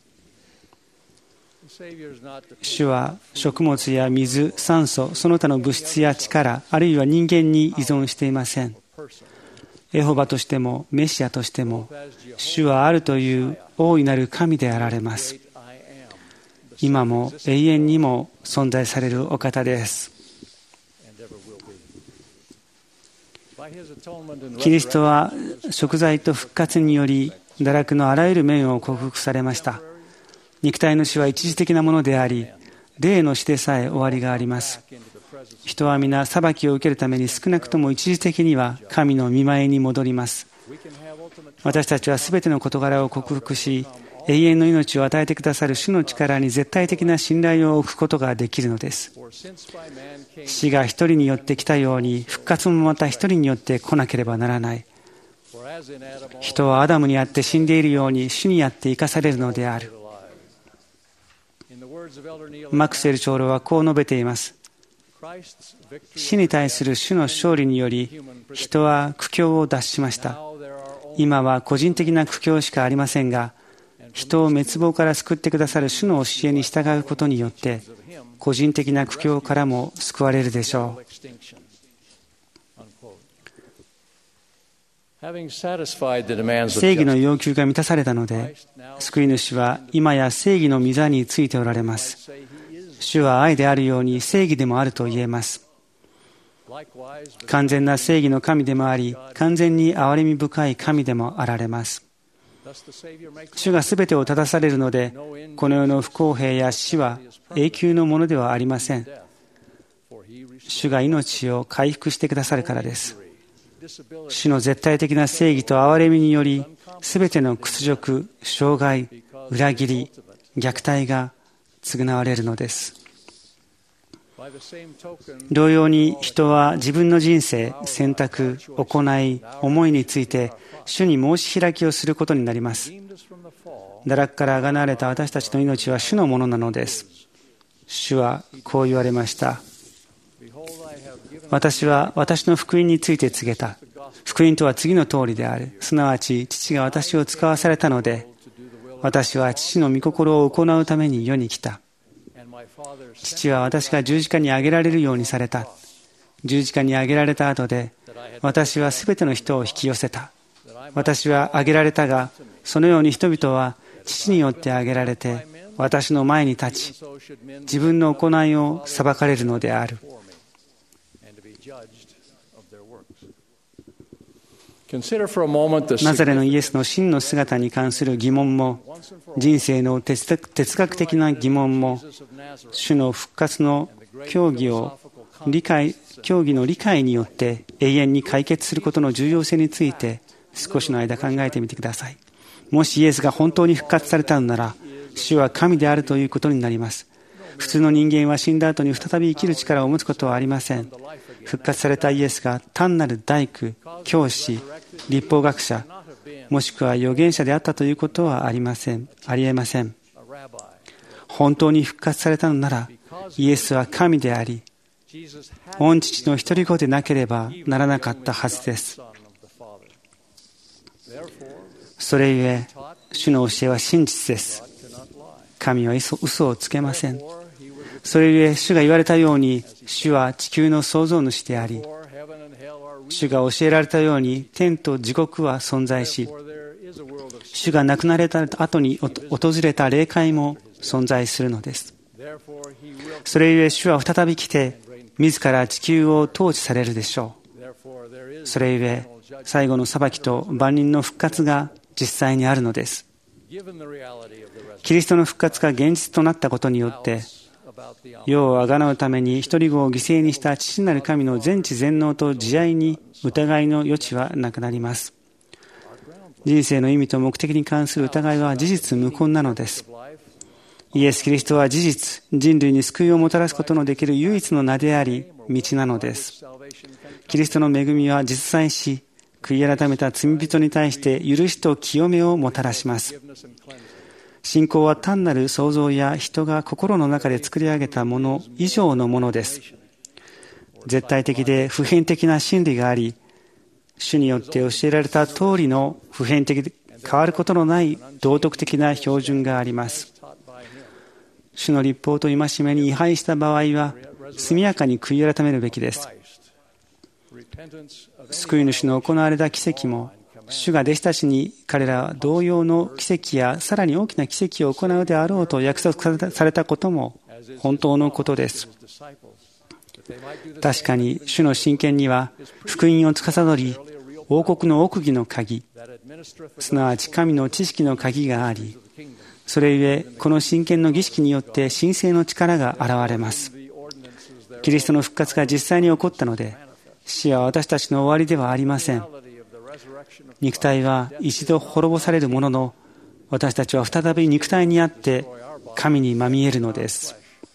主は食物や水、酸素、その他の物質や力、あるいは人間に依存していません。エホバとしてもメシアとしても、主はあるという大いなる神であられます。今も永遠にも存在されるお方です。キリストは贖罪と復活により堕落のあらゆる面を克服されました。肉体の死は一時的なものであり、霊の死でさえ終わりがあります。人は皆裁きを受けるために少なくとも一時的には神の御前に戻ります。私たちはすべての事柄を克服し、永遠の命を与えてくださる主の力に絶対的な信頼を置くことができるのです。死が一人によって来たように、復活もまた一人によって来なければならない。人はアダムにあって死んでいるように主にあって生かされるのである。マクセル長老はこう述べています。死に対する主の勝利により人は苦境を脱しました。今は個人的な苦境しかありませんが、人を滅亡から救ってくださる主の教えに従うことによって個人的な苦境からも救われるでしょう。正義の要求が満たされたので、救い主は今や正義の御座についておられます。主は愛であるように正義でもあると言えます。完全な正義の神でもあり、完全に憐れみ深い神でもあられます。主がすべてを正されるので、この世の不公平や死は永久のものではありません。主が命を回復してくださるからです。主の絶対的な正義と憐れみにより、すべての屈辱、障害、裏切り、虐待が償われるのです。同様に人は自分の人生、選択、行い、思いについて主に申し開きをすることになります。堕落からあがなわれた私たちの命は主のものなのです。主はこう言われました。私は私の福音について告げた。福音とは次の通りである。すなわち父が私を使わされたので、私は父の御心を行うために世に来た。父は私が十字架に上げられるようにされた。十字架に上げられた後で、私はすべての人を引き寄せた。私は上げられたが、そのように人々は父によって上げられて、私の前に立ち、自分の行いを裁かれるのである。ナザレのイエスの真の姿に関する疑問も、人生の哲学的な疑問も、主の復活の教義を理解、教義の理解によって永遠に解決することの重要性について少しの間考えてみてください。もしイエスが本当に復活されたのなら、主は神であるということになります。普通の人間は死んだ後に再び生きる力を持つことはありません。復活されたイエスが単なる大工、教師、律法学者、もしくは預言者であったということはありません。ありえません。 本当に復活されたのなら、イエスは神であり、御父の一人子でなければならなかったはずです。それゆえ、主の教えは真実です。神は嘘をつけません。それゆえ、主が言われたように、主は地球の創造主であり、主が教えられたように、天と地獄は存在し、主が亡くなられた後に訪れた霊界も存在するのです。それゆえ、主は再び来て、自ら地球を統治されるでしょう。それゆえ、最後の裁きと万人の復活が実際にあるのです。キリストの復活が現実となったことによって、世をあがなうために一人子を犠牲にした父なる神の全知全能と慈愛に疑いの余地はなくなります。人生の意味と目的に関する疑いは事実無根なのです。イエス・キリストは事実、人類に救いをもたらすことのできる唯一の名であり、道なのです。キリストの恵みは実在し、悔い改めた罪人に対して許しと清めをもたらします。信仰は単なる想像や人が心の中で作り上げたもの以上のものです。絶対的で普遍的な真理があり、主によって教えられた通りの普遍的で変わることのない道徳的な標準があります。主の立法と戒めに違反した場合は、速やかに悔い改めるべきです。救い主の行われた奇跡も、主が弟子たちに彼らは同様の奇跡やさらに大きな奇跡を行うであろうと約束されたことも本当のことです。確かに主の真剣には福音を司り、王国の奥義の鍵、すなわち神の知識の鍵があり、それゆえこの真剣の儀式によって神聖の力が現れます。キリストの復活が実際に起こったので、死は私たちの終わりではありません。肉体は一度滅ぼされるものの、私たちは再び肉体にあって神にまみえるのです。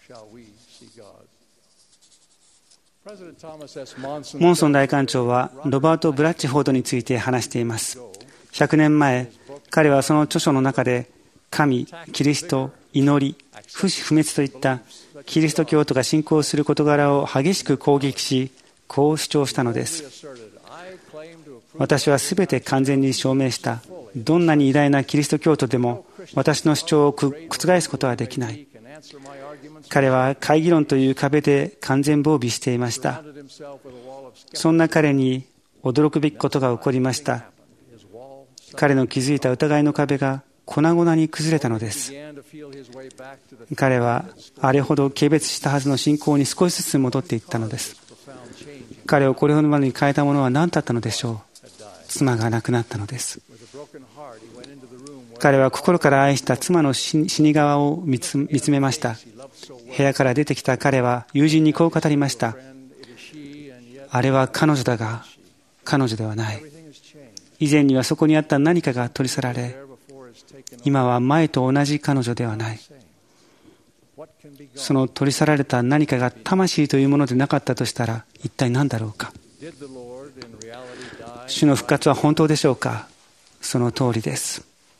モンソン大官長はロバート・ブラッチフォードについて話しています。ひゃくねんまえ、彼はその著書の中で、神、キリスト、祈り、不死不滅といったキリスト教徒が信仰する事柄を激しく攻撃し、こう主張したのです。私はすべて完全に証明した。どんなに偉大なキリスト教徒でも私の主張を覆すことはできない。彼は懐疑論という壁で完全防備していました。そんな彼に驚くべきことが起こりました。彼の築いた疑いの壁が粉々に崩れたのです。彼はあれほど軽蔑したはずの信仰に少しずつ戻っていったのです。彼をこれほどまでに変えたものは何だったのでしょう。妻が亡くなったのです。彼は心から愛した妻の死に側を見つ、見つめました。部屋から出てきた彼は友人にこう語りました。あれは彼女だが彼女ではない。以前にはそこにあった何かが取り去られ、今は前と同じ彼女ではない。その取り去られた何かが魂というものでなかったとしたら一体何だろうか。主の復活は本当でしょうか。その通りです。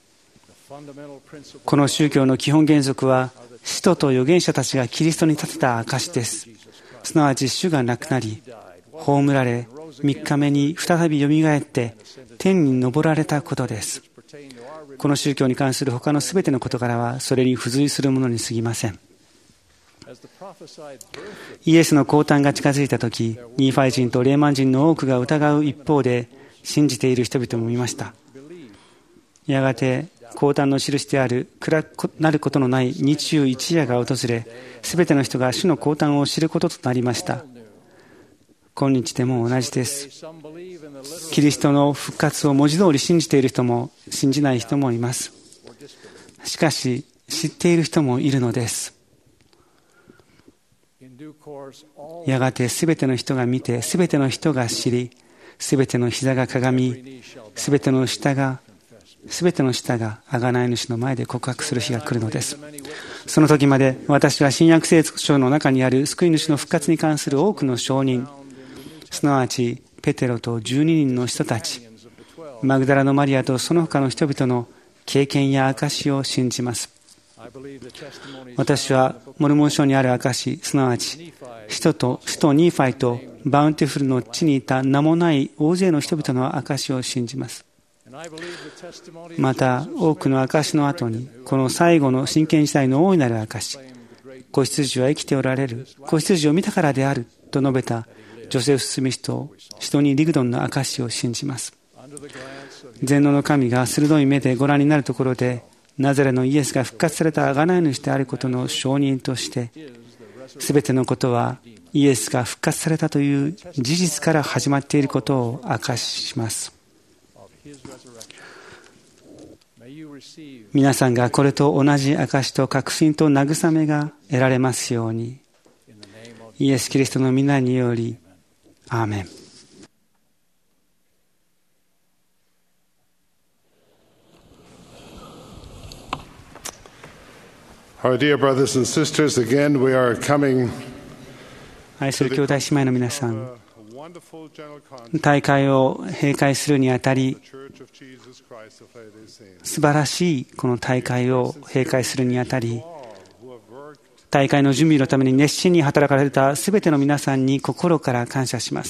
この宗教の基本原則は、使徒と預言者たちがキリストに立てた証です。すなわち主が亡くなり、葬られ、みっかめに再びよみがえって天に昇られたことです。この宗教に関する他のすべての事柄はそれに付随するものに過ぎません。イエスの降誕が近づいたとき、ニーファイ人とレーマン人の多くが疑う一方で、信じている人々もいました。やがて、降誕の印である暗くなることのない日中一夜が訪れ、すべての人が主の降誕を知ることとなりました。今日でも同じです。キリストの復活を文字通り信じている人も信じない人もいます。しかし、知っている人もいるのです。やがてすべての人が見て、すべての人が知り、すべての膝がかがみ、すべての舌が、すべての舌が贖い主の前で告白する日が来るのです。その時まで私は新約聖書の中にある救い主の復活に関する多くの証人、すなわちペテロとじゅうににんの人たち、マグダラのマリアとその他の人々の経験や証を信じます。 私はモルモン書にある証、すなわち使徒と使徒ニーファイとバウンティフルの地にいた名もない大勢の人々の証を信じます。また多くの証の後に、この最後の真剣時代の大いなる証、子羊は生きておられる、子羊を見たからであると述べたジョセフ・スミスとシドニー・リグドンの証を信じます。全能の神が鋭い目でご覧になるところで、ナザレのイエスが復活された贖い主であることの証人として、すべてのことはイエスが復活されたという事実から始まっていることを証しします。皆さんがこれと同じ証と確信と慰めが得られますように、イエス・キリストの皆により、アーメン。 Our dear brothers and sisters, again we are coming 愛する兄弟姉妹の皆さん、大会を閉会するにあたり、素晴らしいこの大会を閉会するにあたり、大会の準備のために熱心に働かれたすべての皆さんに心から感謝します。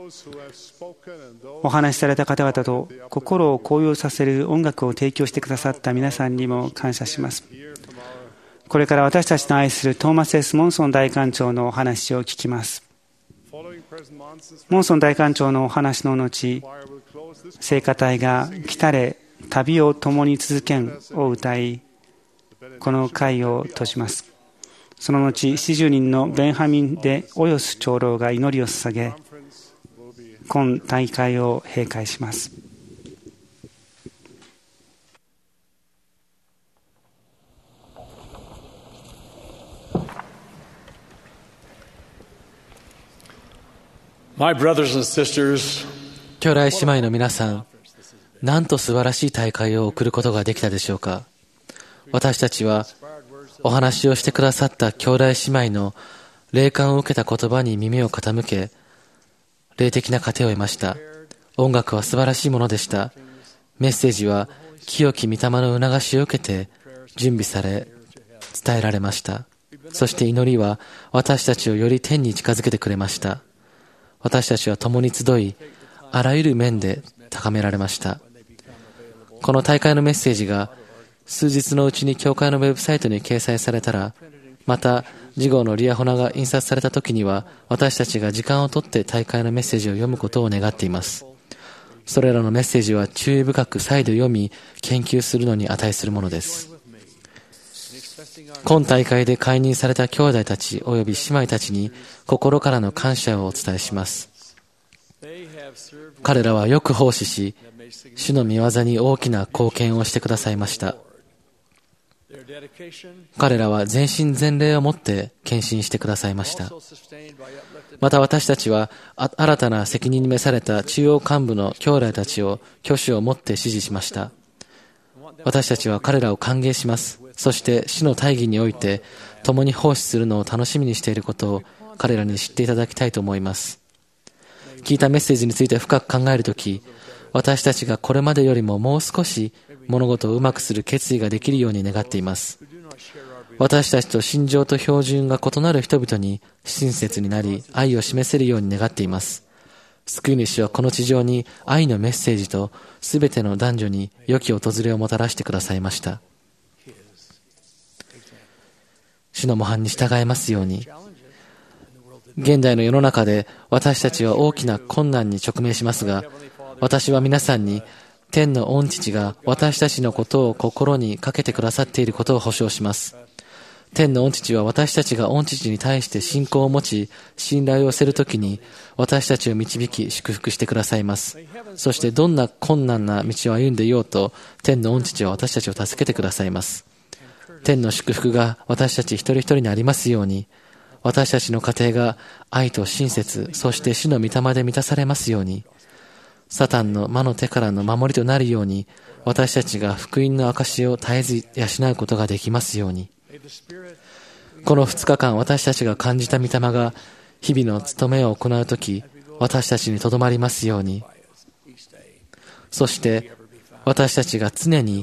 お話しされた方々と心を高揚させる音楽を提供してくださった皆さんにも感謝します。これから私たちの愛するトーマス・エス・モンソン大館長のお話を聞きます。モンソン大館長のお話の後、聖歌隊が来たれ旅を共に続けんを歌い、この会を閉じます。その後、ななじゅうにんのベンハミン・デ・オヨス長老が祈りを捧げ、今大会を閉会します。 My brothers and sisters, 兄弟姉妹の皆さん、なんと素晴らしい大会を送ることができたでしょうか。私たちはお話をしてくださった兄弟姉妹の霊感を受けた言葉に耳を傾け、霊的な糧を得ました。音楽は素晴らしいものでした。メッセージは清き御霊の促しを受けて準備され伝えられました。そして祈りは私たちをより天に近づけてくれました。私たちは共に集い、あらゆる面で高められました。この大会のメッセージが数日のうちに教会のウェブサイトに掲載されたら、また次号のリアホナが印刷された時には、私たちが時間をとって大会のメッセージを読むことを願っています。それらのメッセージは注意深く再度読み、研究するのに値するものです。今大会で解任された兄弟たちおよび姉妹たちに心からの感謝をお伝えします。彼らはよく奉仕し、主の御業に大きな貢献をしてくださいました。彼らは全身全霊をもって献身してくださいました。また私たちは新たな責任に召された中央幹部の兄弟たちを挙手をもって支持しました。私たちは彼らを歓迎します。そして主の大義において共に奉仕するのを楽しみにしていることを彼らに知っていただきたいと思います。聞いたメッセージについて深く考えるとき、私たちがこれまでよりももう少し物事をうまくする決意ができるように願っています。私たちと心情と標準が異なる人々に親切になり愛を示せるように願っています。救い主はこの地上に愛のメッセージとすべての男女に良き訪れをもたらしてくださいました。主の模範に従えますように。現代の世の中で私たちは大きな困難に直面しますが、私は皆さんに天の御父が私たちのことを心にかけてくださっていることを保証します。天の御父は私たちが御父に対して信仰を持ち、信頼を寄せるときに私たちを導き祝福してくださいます。そしてどんな困難な道を歩んでいようと、天の御父は私たちを助けてくださいます。天の祝福が私たち一人一人にありますように、私たちの家庭が愛と親切、そして主の御霊で満たされますように、サタンの魔の手からの守りとなるように、私たちが福音の証を絶えず養うことができますように。この二日間、私たちが感じた御霊が日々の務めを行うとき、私たちにとどまりますように。そして私たちが常に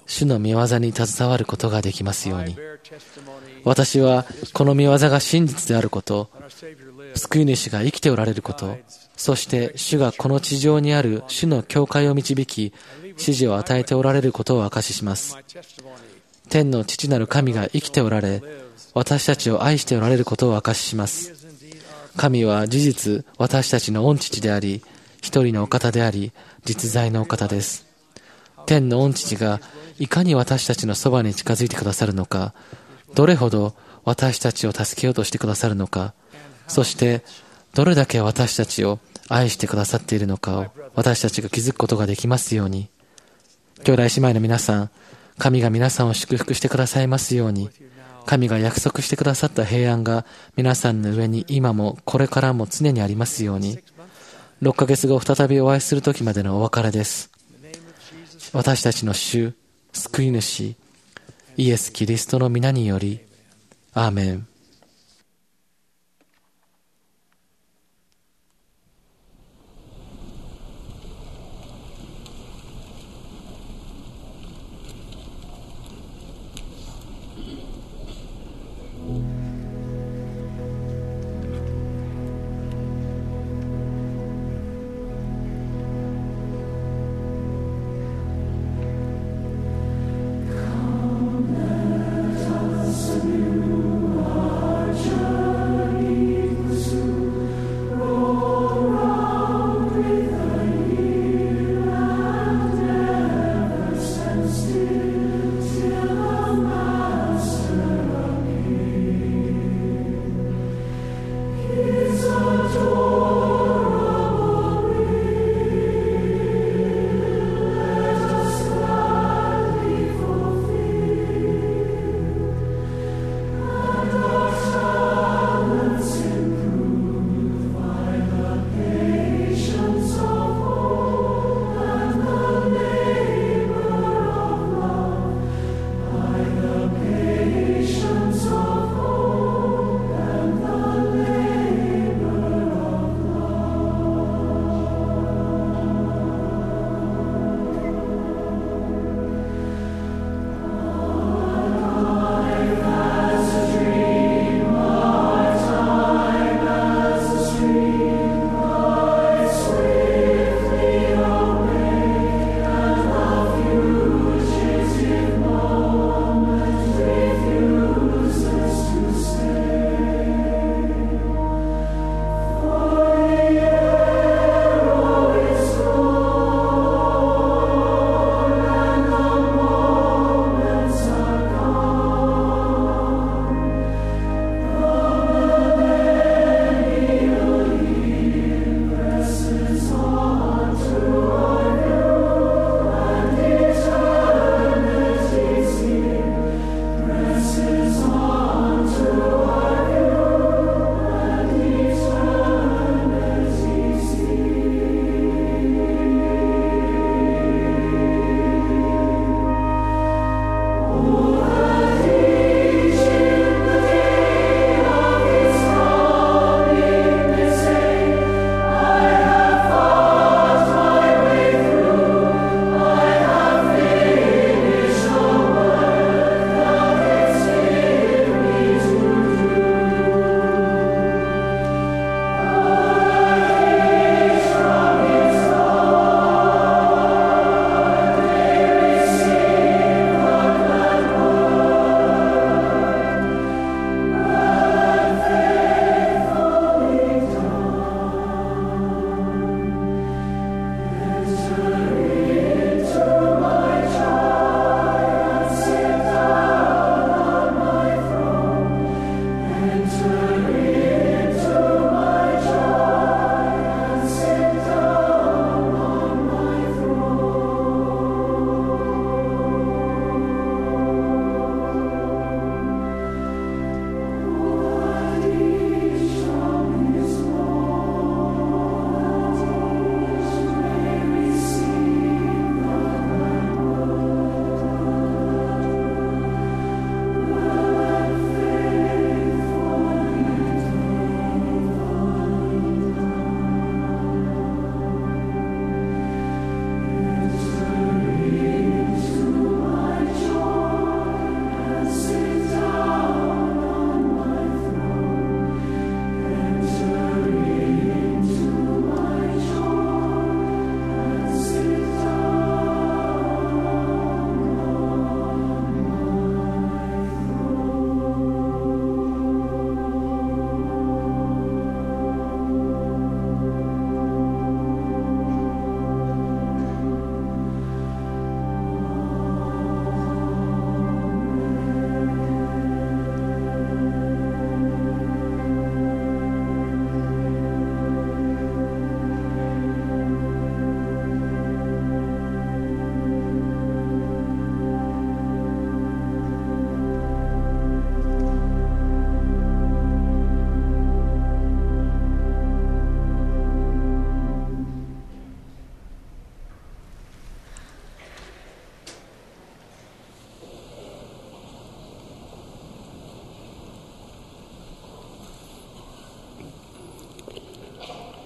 主の御業に携わることができますように。私はこの御業が真実であること、救い主が生きておられること、そして主がこの地上にある主の教会を導き、指示を与えておられることを証しします。天の父なる神が生きておられ、私たちを愛しておられることを証しします。神は事実、私たちの御父であり、一人のお方であり、実在のお方です。天の御父がいかに私たちのそばに近づいてくださるのか、どれほど私たちを助けようとしてくださるのか、そしてどれだけ私たちを愛してくださっているのかを私たちが気づくことができますように。兄弟姉妹の皆さん、神が皆さんを祝福してくださいますように。神が約束してくださった平安が皆さんの上に今もこれからも常にありますように。ろっかげつご再びお会いする時までのお別れです。私たちの主、救い主、イエス・キリストの皆により、アーメン。 Come, let us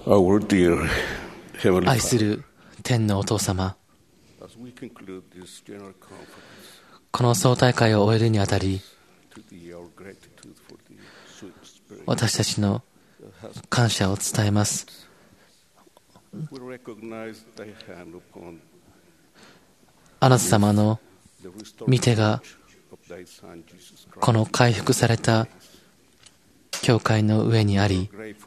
愛する天のお父様、この総大会を終えるにあたり、私たちの感謝を伝えます。あなた様の御手がこの回復された教会の上にあり、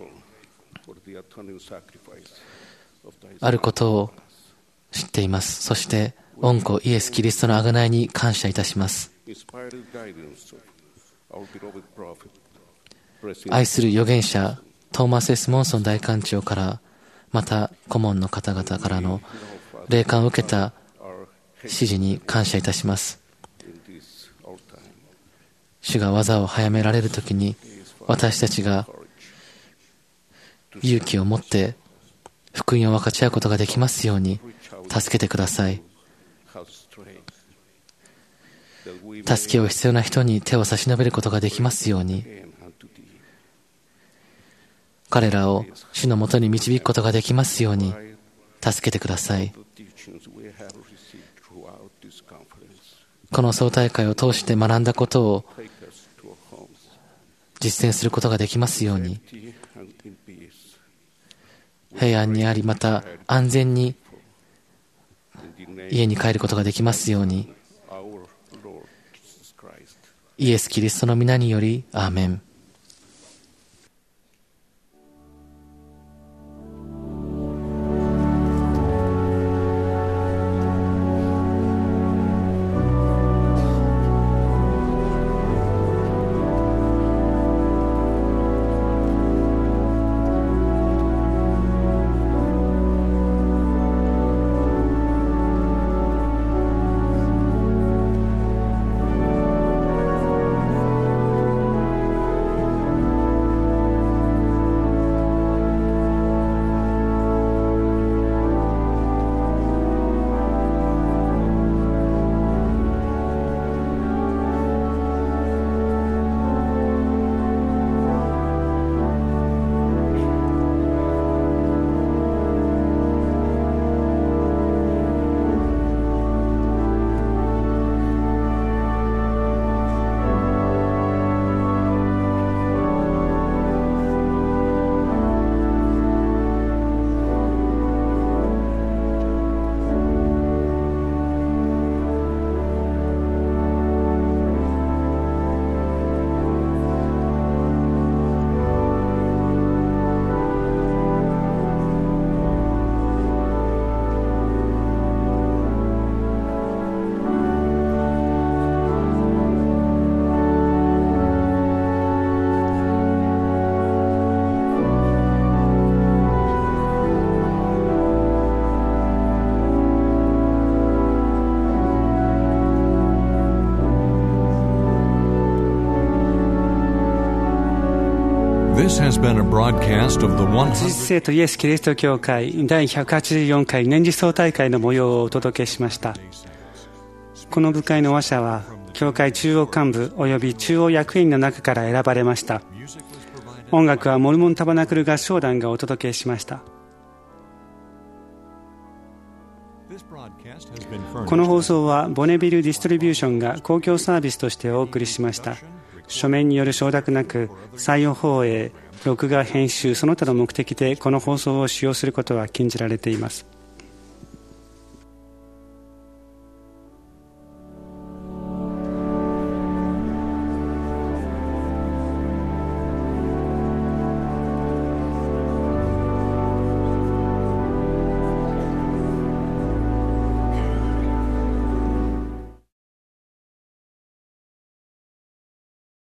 あることを知っています。そして御子イエス・キリストの贖いに感謝いたします。愛する預言者トーマス・エス・モンソン大官長から、また顧問の方々からの霊感を受けた指示に感謝いたします。主が技を早められるときに、私たちが勇気を持って福音を分かち合うことができますように助けてください。助けを必要な人に手を差し伸べることができますように、彼らを主のもとに導くことができますように助けてください。この総大会を通して学んだことを実践することができますように、平安にあり、また安全に家に帰ることができますように、イエス・キリストの皆によりアーメン。 This has been a broadcast of the 実生とイエス・キリスト教会第ひゃくはちじゅうよんかい年次総大会の模様をお届けしました。この部会の話者は教会中央幹部および中央役員の中から選ばれました。音楽はモルモンタバナクル合唱団がお届けしました。この放送はボネビルディストリビューションが公共サービスとしてお送りしました。書面による承諾なく採用放映、録画、編集その他の目的でこの放送を使用することは禁じられています。